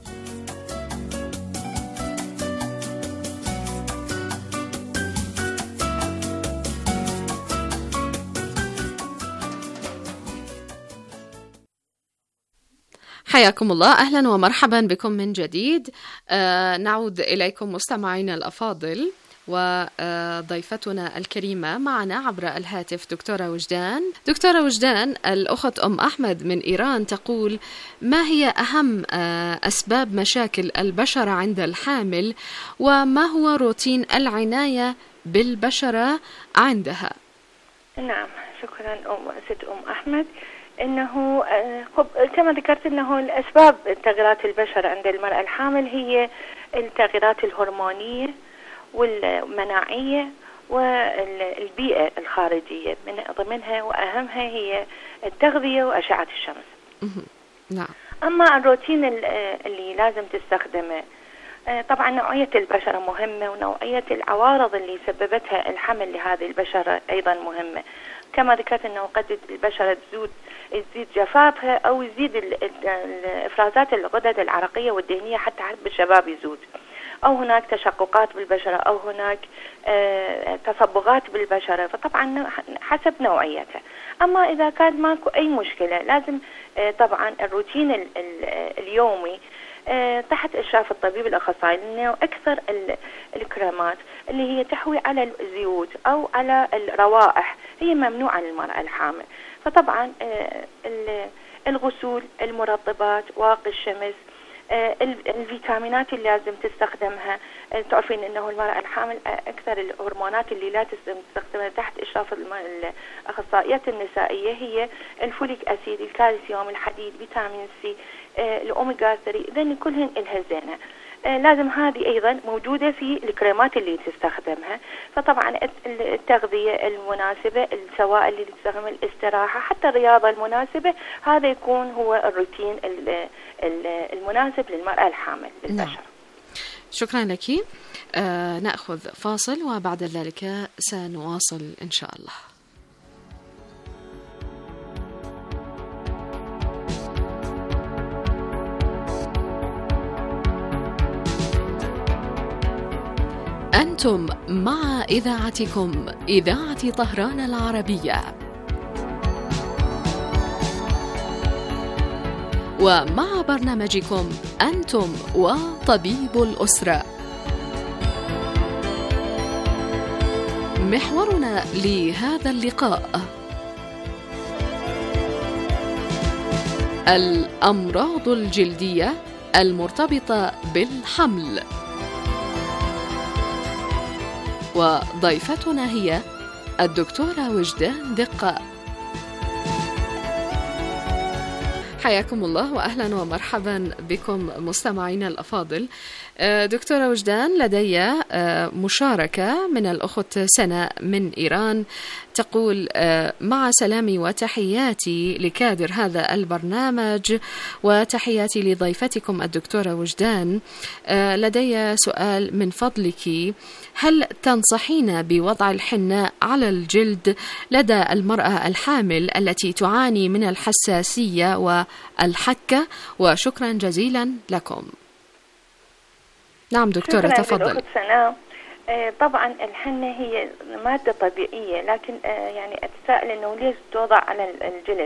حياكم الله، أهلا ومرحبا بكم من جديد. آه نعود إليكم مستمعينا الأفاضل، وضيفتنا الكريمة معنا عبر الهاتف دكتورة وجدان. دكتورة وجدان، الأخت أم أحمد من إيران تقول: ما هي أهم أسباب مشاكل البشرة عند الحامل، وما هو روتين العناية بالبشرة عندها؟ نعم، شكرا أم ست أم أحمد. إنه كما ذكرت إنه الأسباب تغيرات البشرة عند المرأة الحامل هي التغيرات الهرمونية والمناعية والبيئة الخارجية، من ضمنها وأهمها هي التغذية وأشعة الشمس. نعم. أما الروتين اللي لازم تستخدمه، طبعا نوعية البشرة مهمة، ونوعية العوارض اللي سببتها الحمل لهذه البشرة أيضا مهمة. كما ذكرت أنه قد البشرة تزود تزيد جفافها أو يزيد الإفرازات الغدد العرقية والدهنية، حتى بالشباب يزود، أو هناك تشققات بالبشرة، أو هناك آه تصبغات بالبشرة، فطبعا حسب نوعيتها. أما إذا كان ماكو أي مشكلة، لازم آه طبعا الروتين ال ال اليومي آه تحت إشراف الطبيب الأخصائي، لأنه أكثر الكريمات اللي هي تحوي على الزيوت أو على الروائح هي ممنوعة للمرأة الحامل. فطبعا آه الغسول، المرطبات، واقي الشمس، الفيتامينات اللي لازم تستخدمها. تعرفين انه المرأة الحامل اكثر الهرمونات اللي لا تستخدمها تحت اشراف الاخصائيات النسائية هي الفوليك اسيد، الكالسيوم، الحديد، فيتامين سي، الاوميجا ثلاثة، ذن كلهن الها زينة. لازم هذه ايضا موجودة في الكريمات اللي تستخدمها. فطبعا التغذية المناسبة، السوائل اللي تستخدمها، الاستراحة، حتى الرياضة المناسبة، هذا يكون هو الروتين المناسب للمرأة الحامل للبشرة. نعم. شكرا لك. آه نأخذ فاصل وبعد ذلك سنواصل إن شاء الله. أنتم مع إذاعتكم إذاعة طهران العربية، ومع برنامجكم أنتم وطبيب الأسرة. محورنا لهذا اللقاء الأمراض الجلدية المرتبطة بالحمل، وضيفتنا هي الدكتورة وجدان دقة. حياكم الله وأهلا ومرحبا بكم مستمعينا الأفاضل. دكتورة وجدان، لدي مشاركة من الأخت سناء من إيران تقول: مع سلامي وتحياتي لكادر هذا البرنامج وتحياتي لضيفتكم الدكتورة وجدان، لدي سؤال من فضلك، هل تنصحين بوضع الحناء على الجلد لدى المرأة الحامل التي تعاني من الحساسية والحكة؟ وشكرا جزيلا لكم. نعم دكتورة تفضل. آه طبعا الحنة هي مادة طبيعية، لكن آه يعني أتساءل أنه ليش توضع على الجلد؟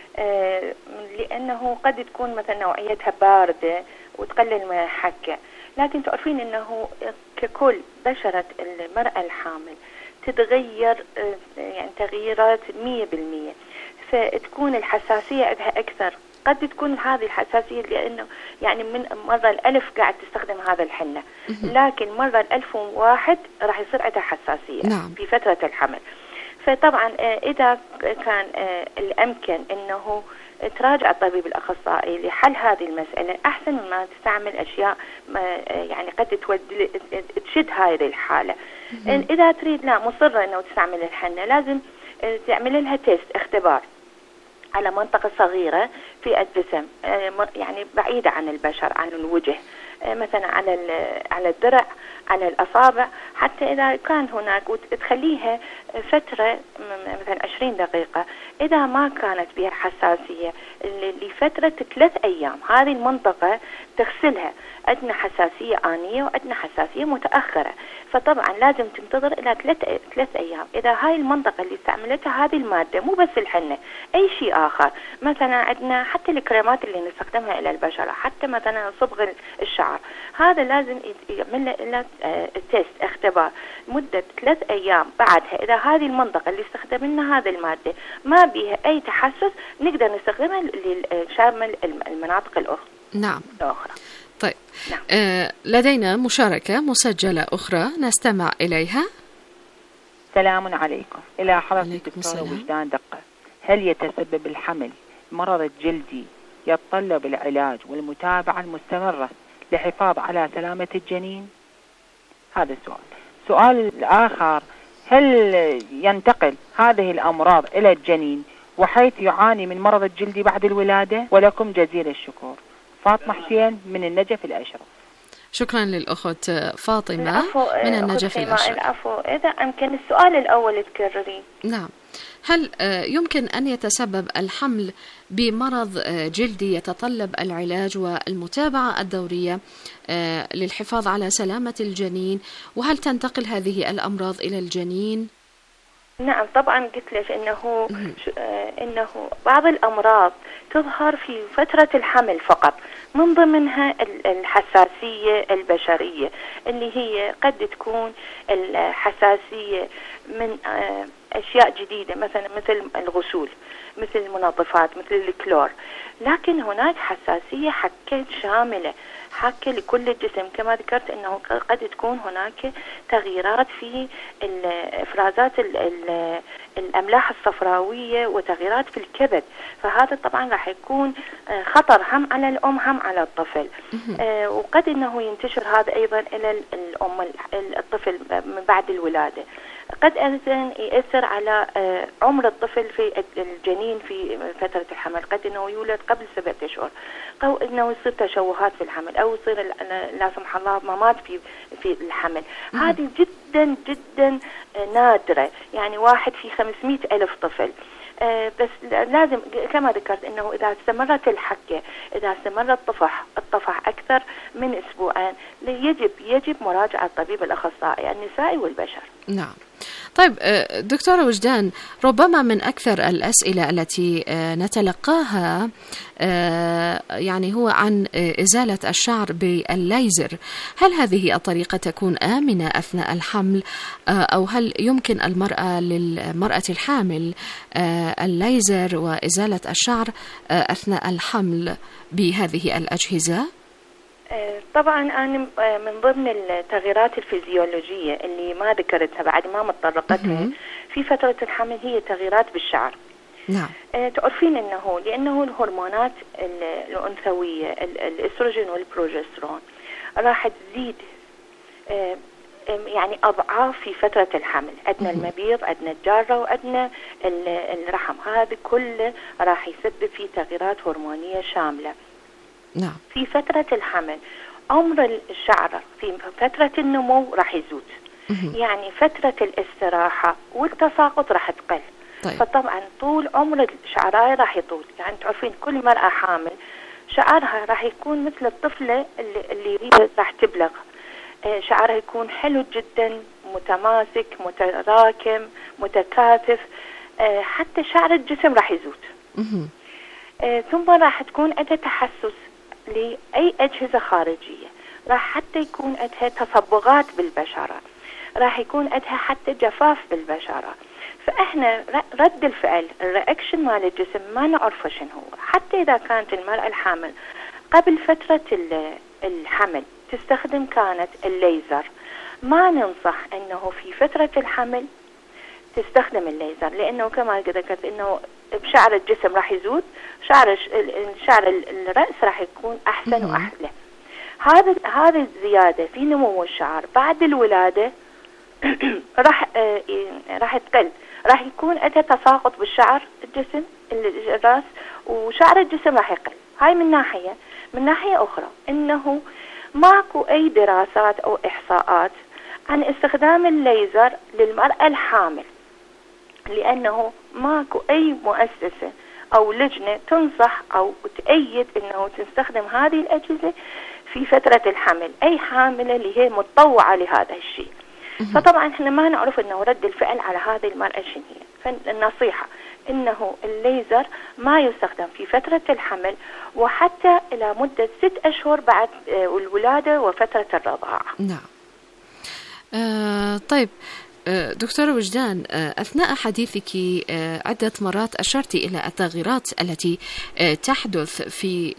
آه لأنه قد تكون مثلا نوعيتها باردة وتقلل من الحكة، لكن تعرفين أنه ككل بشرة المرأة الحامل تتغير آه يعني تغييرات مية بالمية، فتكون الحساسية عندها أكثر. قد تكون هذه الحساسية لأنه يعني من مرة الألف قاعد تستخدم هذا الحنة، لكن مرة الألف واحد راح يصير عندها حساسية. نعم. في فترة الحمل. فطبعا إذا كان الأمكن أنه تراجع الطبيب الأخصائي لحل هذه المسألة، أحسن مما تستعمل أشياء يعني قد تودي تشد هذه الحالة. إذا تريد لا مصرة أنه تستعمل الحنة، لازم تعمل لها تيست، اختبار على منطقة صغيرة في الجسم، يعني بعيدة عن البشر، عن الوجه، مثلا على على الذرع، على الأصابع، حتى إذا كان هناك، وتخليها فترة مثلا عشرين دقيقة. إذا ما كانت بها حساسية لفترة ثلاث أيام، هذه المنطقة تغسلها. عندنا حساسية آنية وعندنا حساسية متأخرة، فطبعا لازم تنتظر إلى ثلاث ثلاث أيام. إذا هاي المنطقة اللي استعملتها هذه المادة، مو بس الحنة، أي شيء آخر، مثلا عندنا حتى الكريمات اللي نستخدمها إلى البشرة، حتى مثلا صبغ الشعر، هذا لازم يعمل له تيست، اختبار مدة ثلاث أيام. بعدها إذا هذه المنطقة اللي استخدمنا هذه المادة ما بيها أي تحسس، نقدر نستخدمها لشامل المناطق الأخرى. نعم. الأخرى. طيب. نعم. آه لدينا مشاركة مسجلة أخرى نستمع إليها. السلام عليكم. إلى حضرة الدكتورة وجدان دقة، هل يتسبب الحمل مرض جلدي يتطلب العلاج والمتابعة المستمرة للحفاظ على سلامة الجنين؟ هذا السؤال. سؤال الآخر، هل ينتقل هذه الأمراض إلى الجنين وحيث يعاني من مرض الجلدي بعد الولادة؟ ولكم جزيل الشكر. فاطمة حسين من النجف الأشرف. شكرا للأخت فاطمة من النجف الأشرف. العفو، إذا أمكن السؤال الأول تكرري. نعم. هل يمكن أن يتسبب الحمل بمرض جلدي يتطلب العلاج والمتابعة الدورية للحفاظ على سلامة الجنين، وهل تنتقل هذه الأمراض إلى الجنين؟ نعم طبعا، قلت لك إنه إنه بعض الأمراض تظهر في فترة الحمل فقط، من ضمنها الحساسية البشرية اللي هي قد تكون الحساسية من أشياء جديدة مثلا مثل الغسول، مثل المنظفات، مثل الكلور. لكن هناك حساسية حكة شاملة، حكة لكل الجسم. كما ذكرت أنه قد تكون هناك تغييرات في إفرازات الأملاح الصفراوية وتغييرات في الكبد، فهذا طبعا راح يكون خطر هم على الأم هم على الطفل. آه وقد أنه ينتشر هذا أيضا إلى الأم الطفل من بعد الولادة. قد أيضا يأثر على آه عمر الطفل في الجنين في فترة الحمل، قد أنه يولد قبل سبعة أشهر، أو أنه يصير تشوهات في الحمل، أو يصير لا سمح الله ممات في في الحمل. هذه جدا جدا نادرة، يعني واحد في خمسمائة ألف طفل. آه بس لازم كما ذكرت أنه إذا استمرت الحكة، إذا استمر الطفح الطفح أكثر من أسبوعين، يجب يجب مراجعة الطبيب الأخصائي النسائي والبشر. نعم. طيب دكتورة وجدان، ربما من أكثر الأسئلة التي نتلقاها يعني هو عن إزالة الشعر بالليزر. هل هذه الطريقة تكون آمنة أثناء الحمل، أو هل يمكن المرأة للمرأة الحامل الليزر وإزالة الشعر أثناء الحمل بهذه الأجهزة؟ طبعا أنا من ضمن التغييرات الفيزيولوجية اللي ما ذكرتها بعد ما متطرقتها في فترة الحمل هي تغييرات بالشعر. نعم. آه تعرفين أنه لأنه الهرمونات الأنثوية الإستروجين والبروجسترون راح تزيد آه يعني أضعاف في فترة الحمل، أدنى المبيض، أدنى الجارة، وأدنى الرحم. هذا كله راح يسبب في تغييرات هرمونية شاملة. نعم. في فترة الحمل عمر الشعر في فترة النمو راح يزود، يعني فترة الاستراحة والتساقط راح تقل. طيب. فطبعا طول عمر الشعراية راح يطول، يعني تعرفين كل مرأة حامل شعرها راح يكون مثل الطفلة اللي, اللي هي راح تبلغ. آه شعرها يكون حلو جدا، متماسك، متراكم، متكاثف. آه حتى شعر الجسم راح يزود. آه ثم راح تكون عندها تحسس لأي أجهزة خارجية، راح حتى يكون عندها تصبغات بالبشرة، راح يكون عندها حتى جفاف بالبشرة. فإحنا رد الفعل الرياكشن مال الجسم ما نعرفه شنو هو. حتى إذا كانت المرأة الحامل قبل فترة الحمل تستخدم كانت الليزر، ما ننصح أنه في فترة الحمل تستخدم الليزر، لأنه كما ذكرت أنه بشعر الجسم راح يزود، شعر شعر الرأس راح يكون أحسن وأحلى. هذا هذا الزيادة في نمو الشعر بعد الولادة راح آه راح تقل، راح يكون عندها تساقط بالشعر الجسم الرأس، وشعر الجسم راح يقل. هاي من ناحية. من ناحية أخرى أنه ماكو أي دراسات أو إحصاءات عن استخدام الليزر للمرأة الحامل، لأنه ماكو أي مؤسسة أو لجنة تنصح أو تأيد أنه تستخدم هذه الأجهزة في فترة الحمل، أي حاملة اللي هي متطوعة لهذا الشيء. فطبعا احنا ما نعرف أنه رد الفعل على هذه المرأة شنو هي. فالنصيحة أنه الليزر ما يستخدم في فترة الحمل، وحتى إلى مدة ست أشهر بعد الولادة وفترة الرضاعة. نعم. آه طيب دكتورة وجدان، أثناء حديثك عدة مرات أشرت إلى التغييرات التي تحدث في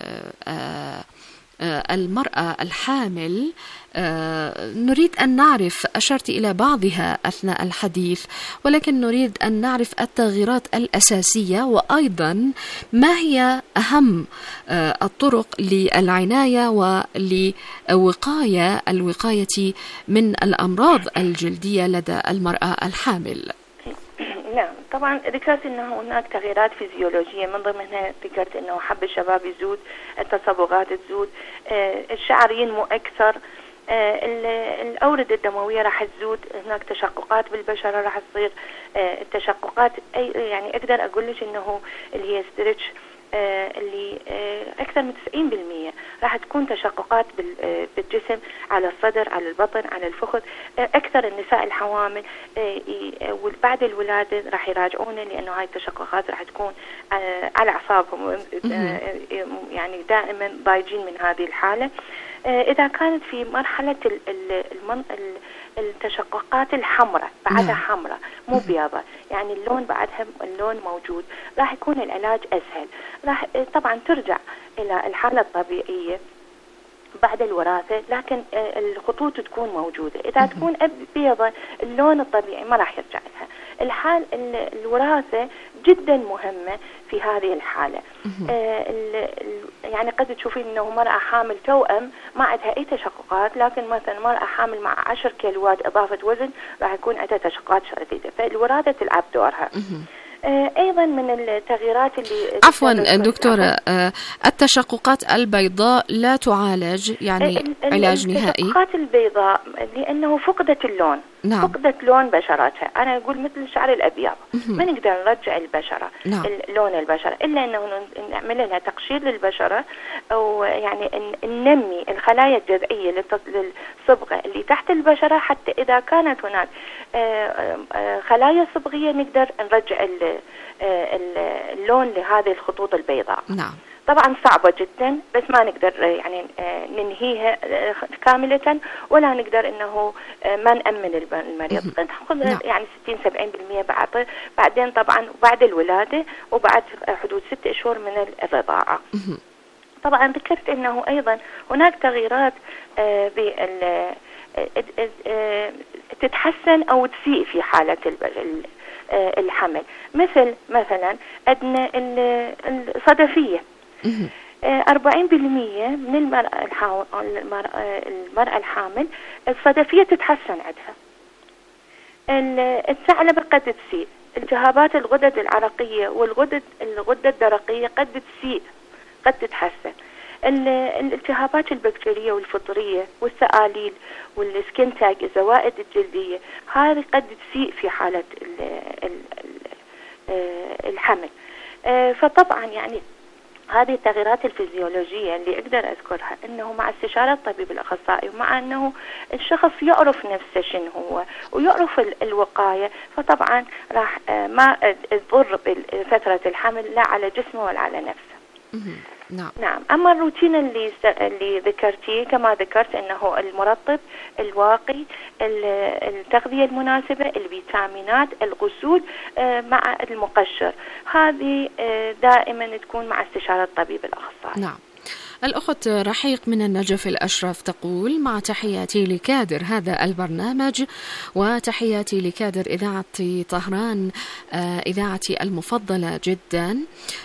المرأة الحامل. نريد أن نعرف، أشرت إلى بعضها أثناء الحديث، ولكن نريد أن نعرف التغييرات الأساسية، وأيضا ما هي أهم الطرق للعناية ولوقاية الوقاية من الأمراض الجلدية لدى المرأة الحامل. نعم، طبعا ذكرت أنه هناك تغييرات فيزيولوجية، من ضمنها ذكرت أنه حب الشباب يزود، التصبغات تزود، الشعر ينمو أكثر، الأوردة الدموية راح تزود، هناك تشققات بالبشرة راح تصير. التشققات يعني أقدر أقول لك أنه اللي هي ستريتش اللي أكثر من تسعين بالمئة راح تكون تشققات بالجسم، على الصدر، على البطن، على الفخذ. أكثر النساء الحوامل بعد الولادة راح يراجعون، لأنه هاي التشققات راح تكون على أعصابهم، يعني دائما ضايجين من هذه الحالة. إذا كانت في مرحلة التشققات الحمراء بعدها حمراء مو بيضة، يعني اللون بعدها اللون موجود، راح يكون العلاج أسهل. راح طبعا ترجع إلى الحالة الطبيعية بعد الوراثة، لكن الخطوط تكون موجودة. إذا تكون بيضة اللون الطبيعي ما راح يرجع لها. الحال الوراثة جدا مهمة في هذه الحالة. آه يعني قد تشوفين أنه مرأة حامل توأم ما عندها أي تشققات، لكن مثلا مرأة حامل مع عشر كيلوات إضافة وزن راح يكون عندها تشققات شديدة، فالوراثة تلعب دورها. آه أيضا من التغييرات اللي عفوا دكتورة، آه التشققات البيضاء لا تعالج يعني علاج نهائي؟ التشققات البيضاء لأنه فقدت اللون. نعم. فقدت لون بشرتها. أنا أقول مثل الشعر الأبيض ما نقدر نرجع البشرة. نعم. لون البشرة إلا أنه نعمل لها تقشير للبشرة، أو يعني ننمي الخلايا الجذعية للصبغة اللي تحت البشرة، حتى إذا كانت هناك خلايا صبغية نقدر نرجع اللون لهذه الخطوط البيضاء. نعم. طبعا صعبة جدا، بس ما نقدر يعني ننهيها كاملة، ولا نقدر انه ما نأمن المريض. ناخذ يعني ستين سبعين بالمئة بعد بعدين طبعا بعد الولادة وبعد حدود ست اشهر من الرضاعة. طبعا ذكرت انه ايضا هناك تغييرات تتحسن او تسيء في حالة الحمل، مثل مثلا أدنى الصدفية. أربعين بالمئة من المرأة المرأة الحامل الصدفية تتحسن عندها. الثعلبة قد تسيء، التهابات الغدد العرقية والغدد الغدة الدرقية قد تسيء قد تتحسن. الالتهابات البكتيرية والفطرية والسآليل والسكين تاج الزوائد الجلدية هذه قد تسيء في حالة الحمل. فطبعا يعني هذه التغييرات الفيزيولوجية اللي أقدر أذكرها أنه مع استشارة الطبيب الأخصائي، ومع أنه الشخص يعرف نفسه شنو هو ويعرف الوقاية، فطبعا راح ما تضر فترة الحمل لا على جسمه ولا على نفسه. نعم. نعم. أما الروتين اللي اللي ذكرتيه كما ذكرت أنه المرطب الواقي، التغذية المناسبة، الفيتامينات، الغسول مع المقشر، هذه دائما تكون مع استشارة الطبيب الأخصائي. نعم. الأخت رحيق من النجف الأشرف تقول: مع تحياتي لكادر هذا البرنامج وتحياتي لكادر إذاعة طهران إذاعتي المفضلة جدا،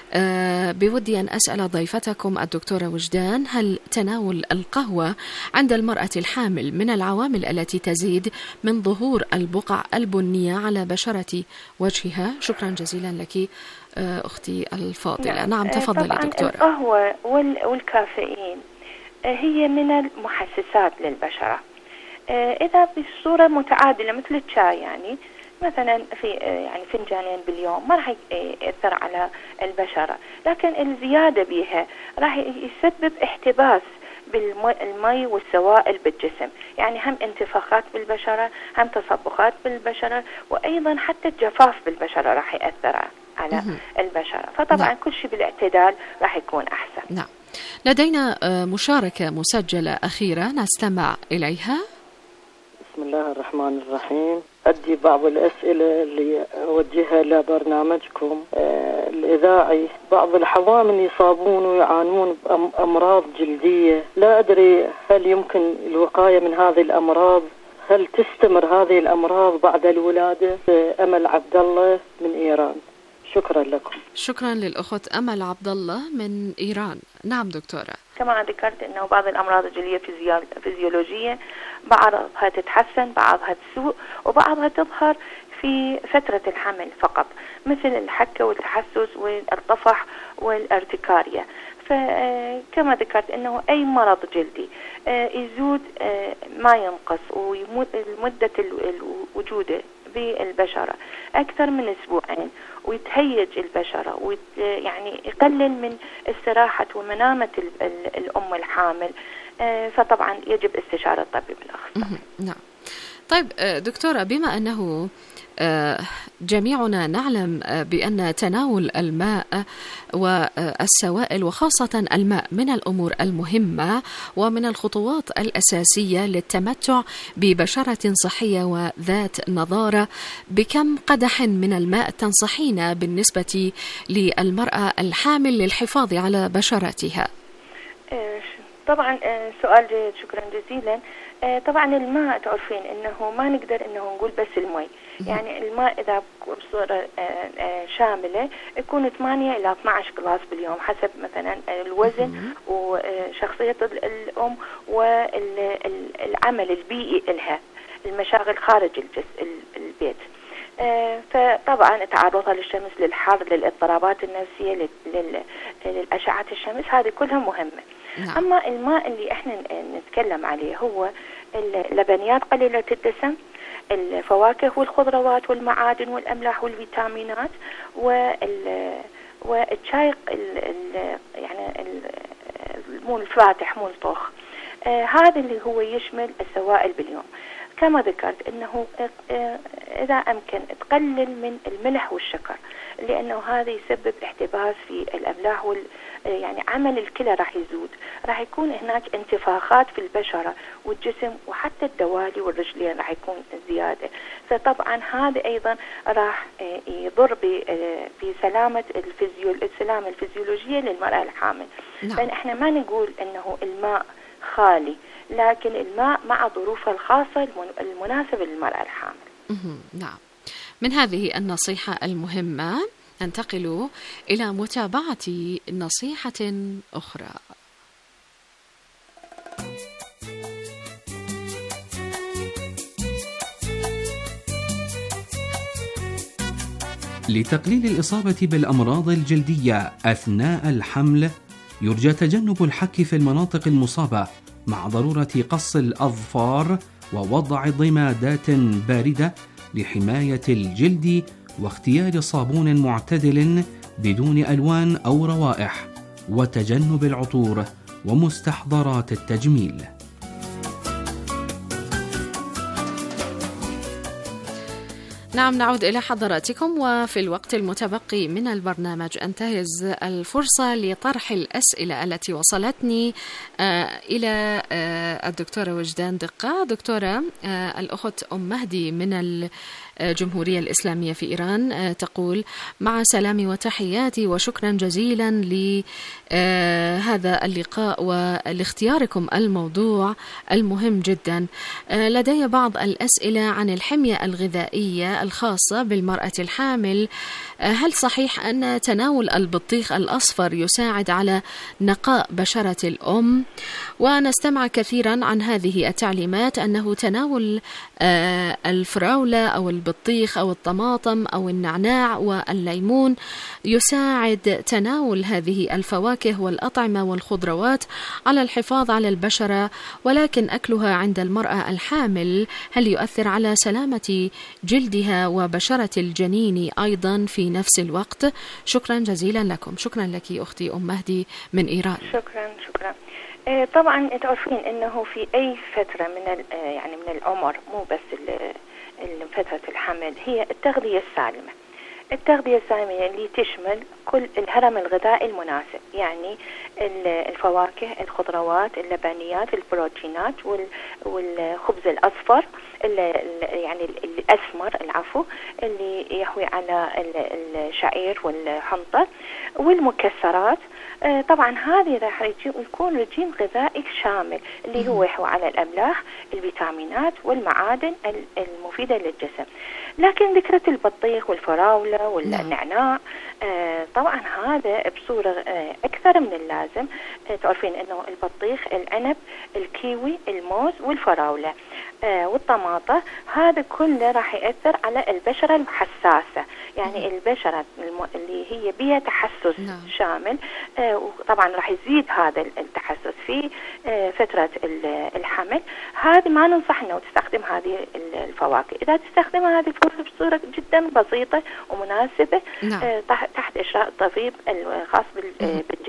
بودي أن أسأل ضيفتكم الدكتورة وجدان، هل تناول القهوة عند المرأة الحامل من العوامل التي تزيد من ظهور البقع البنية على بشرة وجهها؟ شكرا جزيلا لك أختي الفاضلة. نعم, نعم تفضلي دكتورة. القهوة والكافيين هي من المحسسات للبشرة، إذا بصورة متعادلة مثل الشاي، يعني مثلا في يعني فنجانين باليوم ما راح يأثر على البشرة، لكن الزيادة بها راح يسبب احتباس بالمي والسوائل بالجسم، يعني هم انتفاخات بالبشرة، هم تصبغات بالبشرة، وأيضا حتى الجفاف بالبشرة راح يأثر على البشرة. فطبعا نعم. كل شيء بالاعتدال راح يكون أحسن. نعم. لدينا مشاركة مسجلة أخيرة نستمع إليها. بسم الله الرحمن الرحيم. أدي بعض الأسئلة اللي أوجهها لبرنامجكم آه الإذاعي. بعض الحوامل يصابون ويعانون بأمراض جلدية، لا أدري هل يمكن الوقاية من هذه الأمراض؟ هل تستمر هذه الأمراض بعد الولادة؟ أمل عبد الله من إيران. شكرا لكم. شكرا للأخت أمل عبد الله من إيران. نعم دكتورة. كما ذكرت أنه بعض الأمراض الجلدية فيزيولوجية، بعضها تتحسن بعضها تسوء وبعضها تظهر في فترة الحمل فقط، مثل الحكة والتحسس والطفح والارتكارية. فكما ذكرت أنه أي مرض جلدي يزود ما ينقص ومدة وجوده بالبشرة أكثر من أسبوعين ويتهيج البشرة ويعني يقلل من استراحة ومنامة الأم الحامل، فطبعا يجب استشارة الطبيب الأخصائي. نعم. طيب دكتورة، بما أنه جميعنا نعلم بأن تناول الماء والسوائل وخاصة الماء من الأمور المهمة ومن الخطوات الأساسية للتمتع ببشرة صحية وذات نضارة. بكم قدح من الماء تنصحين بالنسبة للمرأة الحامل للحفاظ على بشرتها؟ طبعا سؤال جيد، شكرا جزيلا. طبعا الماء تعرفين انه ما نقدر انه نقول بس المي، يعني الماء اذا بصورة شاملة يكون ثمانية الى اثني عشر جلاس باليوم حسب مثلا الوزن وشخصية الام والعمل البيئي لها، المشاغل خارج البيت. فطبعا تعرضها للشمس، للحر، للاضطرابات النفسية، للأشعة الشمس، هذه كلها مهمة. نعم. أما الماء اللي احنا نتكلم عليه هو اللبنيات قليلة الدسم، الفواكه والخضروات والمعادن والأملاح والفيتامينات، والشاي يعني مو الفاتح مو الطوخ. آه هذا اللي هو يشمل السوائل باليوم. كما ذكرت انه اذا امكن تقلل من الملح والشكر، لانه هذا يسبب احتباس في الاملاح وال يعني عمل الكلى راح يزود، راح يكون هناك انتفاخات في البشرة والجسم وحتى الدوالي والرجلين راح يكون زيادة. فطبعا هذا ايضا راح يضر بسلامة الفيزيو السلامة الفيزيولوجية للمرأة الحامل. نعم. لان احنا ما نقول انه الماء خالي، لكن الماء مع ظروفه الخاصة المناسبة للمرأة الحامل. نعم. من هذه النصيحة المهمة ننتقل إلى متابعة نصيحة أخرى. لتقليل الإصابة بالأمراض الجلدية أثناء الحمل يرجى تجنب الحك في المناطق المصابة، مع ضرورة قص الأظفار ووضع ضمادات باردة لحماية الجلد، واختيار صابون معتدل بدون ألوان أو روائح، وتجنب العطور ومستحضرات التجميل. نعم، نعود إلى حضراتكم. وفي الوقت المتبقي من البرنامج أنتهز الفرصة لطرح الأسئلة التي وصلتني إلى الدكتورة وجدان دقة. دكتورة، الأخت أم مهدي من الجمهورية الإسلامية في إيران تقول: مع سلامي وتحياتي وشكرا جزيلا لهذا اللقاء ولاختياركم الموضوع المهم جدا. لدي بعض الأسئلة عن الحمية الغذائية الخاصة بالمرأة الحامل. هل صحيح أن تناول البطيخ الأصفر يساعد على نقاء بشرة الأم؟ ونستمع كثيرا عن هذه التعليمات أنه تناول الفراولة أو البطيخ أو الطماطم أو النعناع والليمون يساعد تناول هذه الفواكه والأطعمة والخضروات على الحفاظ على البشرة، ولكن أكلها عند المرأة الحامل هل يؤثر على سلامة جلدها وبشرة الجنين أيضا في نفس الوقت؟ شكرا جزيلا لكم. شكرا لك أختي أم مهدي من إيران. شكرا شكرا. طبعا تعرفين انه في اي فترة من يعني من العمر، مو بس فترة الحمل، هي التغذية السالمة. التغذية السالمة اللي تشمل كل الهرم الغذائي المناسب، يعني الفواكه، الخضروات، اللبنيات، البروتينات، والخبز الأصفر يعني الأسمر العفو اللي يحوي على الشعير والحنطة، والمكسرات. طبعا هذه راح يكون رجيم غذائي شامل اللي هو يحوي على الأملاح، الفيتامينات والمعادن المفيدة للجسم. لكن ذكرت البطيخ والفراولة والنعناع، طبعا هذا بصورة أكثر من اللازم. تعرفين أنه البطيخ، العنب، الكيوي، الموز والفراولة والطماطة، هذا كله راح يأثر على البشرة الحساسة، يعني البشرة اللي هي بها تحسس شامل. وطبعا راح يزيد هذا التحسس في فترة الحمل. هذه ما ننصح انه تستخدم هذه الفواكه. اذا تستخدم هذه الفواكه بصورة جدا بسيطة ومناسبة نعم. تحت اشراف الطبيب الخاص بالجلد.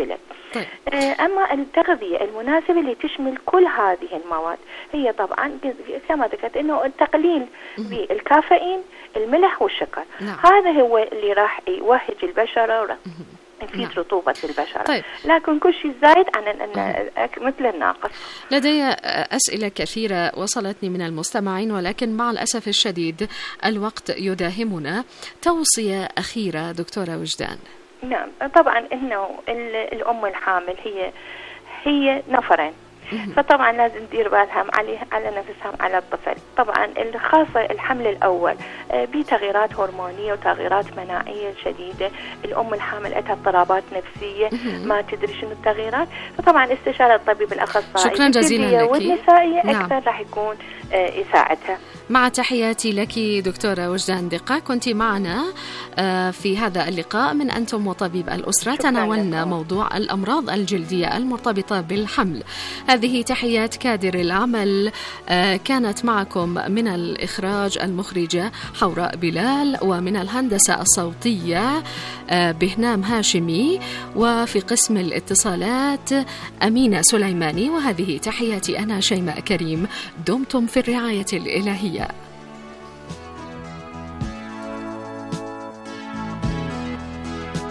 طيب. أما التغذية المناسبة اللي تشمل كل هذه المواد هي طبعا كما ذكرت أنه التقليل بالكافيين، الملح والشكر. نعم. هذا هو اللي راح يوهج البشرة يفيد نعم. رطوبة البشرة. طيب. لكن كل شيء زايد عن مثل الناقص. لدي أسئلة كثيرة وصلتني من المستمعين، ولكن مع الأسف الشديد الوقت يداهمنا. توصية أخيرة دكتورة وجدان. نعم طبعا إنه الأم الحامل هي هي نفرين، فطبعا لازم تدير بالها عليه على نفسها على الطفل. طبعا الخاصة الحمل الأول بتغييرات هرمونية وتغييرات مناعية شديدة، الأم الحامل أتها اضطرابات نفسية ما تدري شنو التغييرات، فطبعا استشارة الطبيب الأخصائي شكرا جزيلا لك والنسائية نعم. أكثر راح يكون يساعدها. مع تحياتي لك دكتورة وجدان دقة، كنت معنا في هذا اللقاء من أنتم وطبيب الأسرة. تناولنا موضوع الأمراض الجلدية المرتبطة بالحمل. هذه تحيات كادر العمل، كانت معكم من الإخراج المخرجة حوراء بلال، ومن الهندسة الصوتية بهنام هاشمي، وفي قسم الاتصالات أمينة سليماني. وهذه تحياتي أنا شيماء كريم، دمتم في الرعاية الإلهية.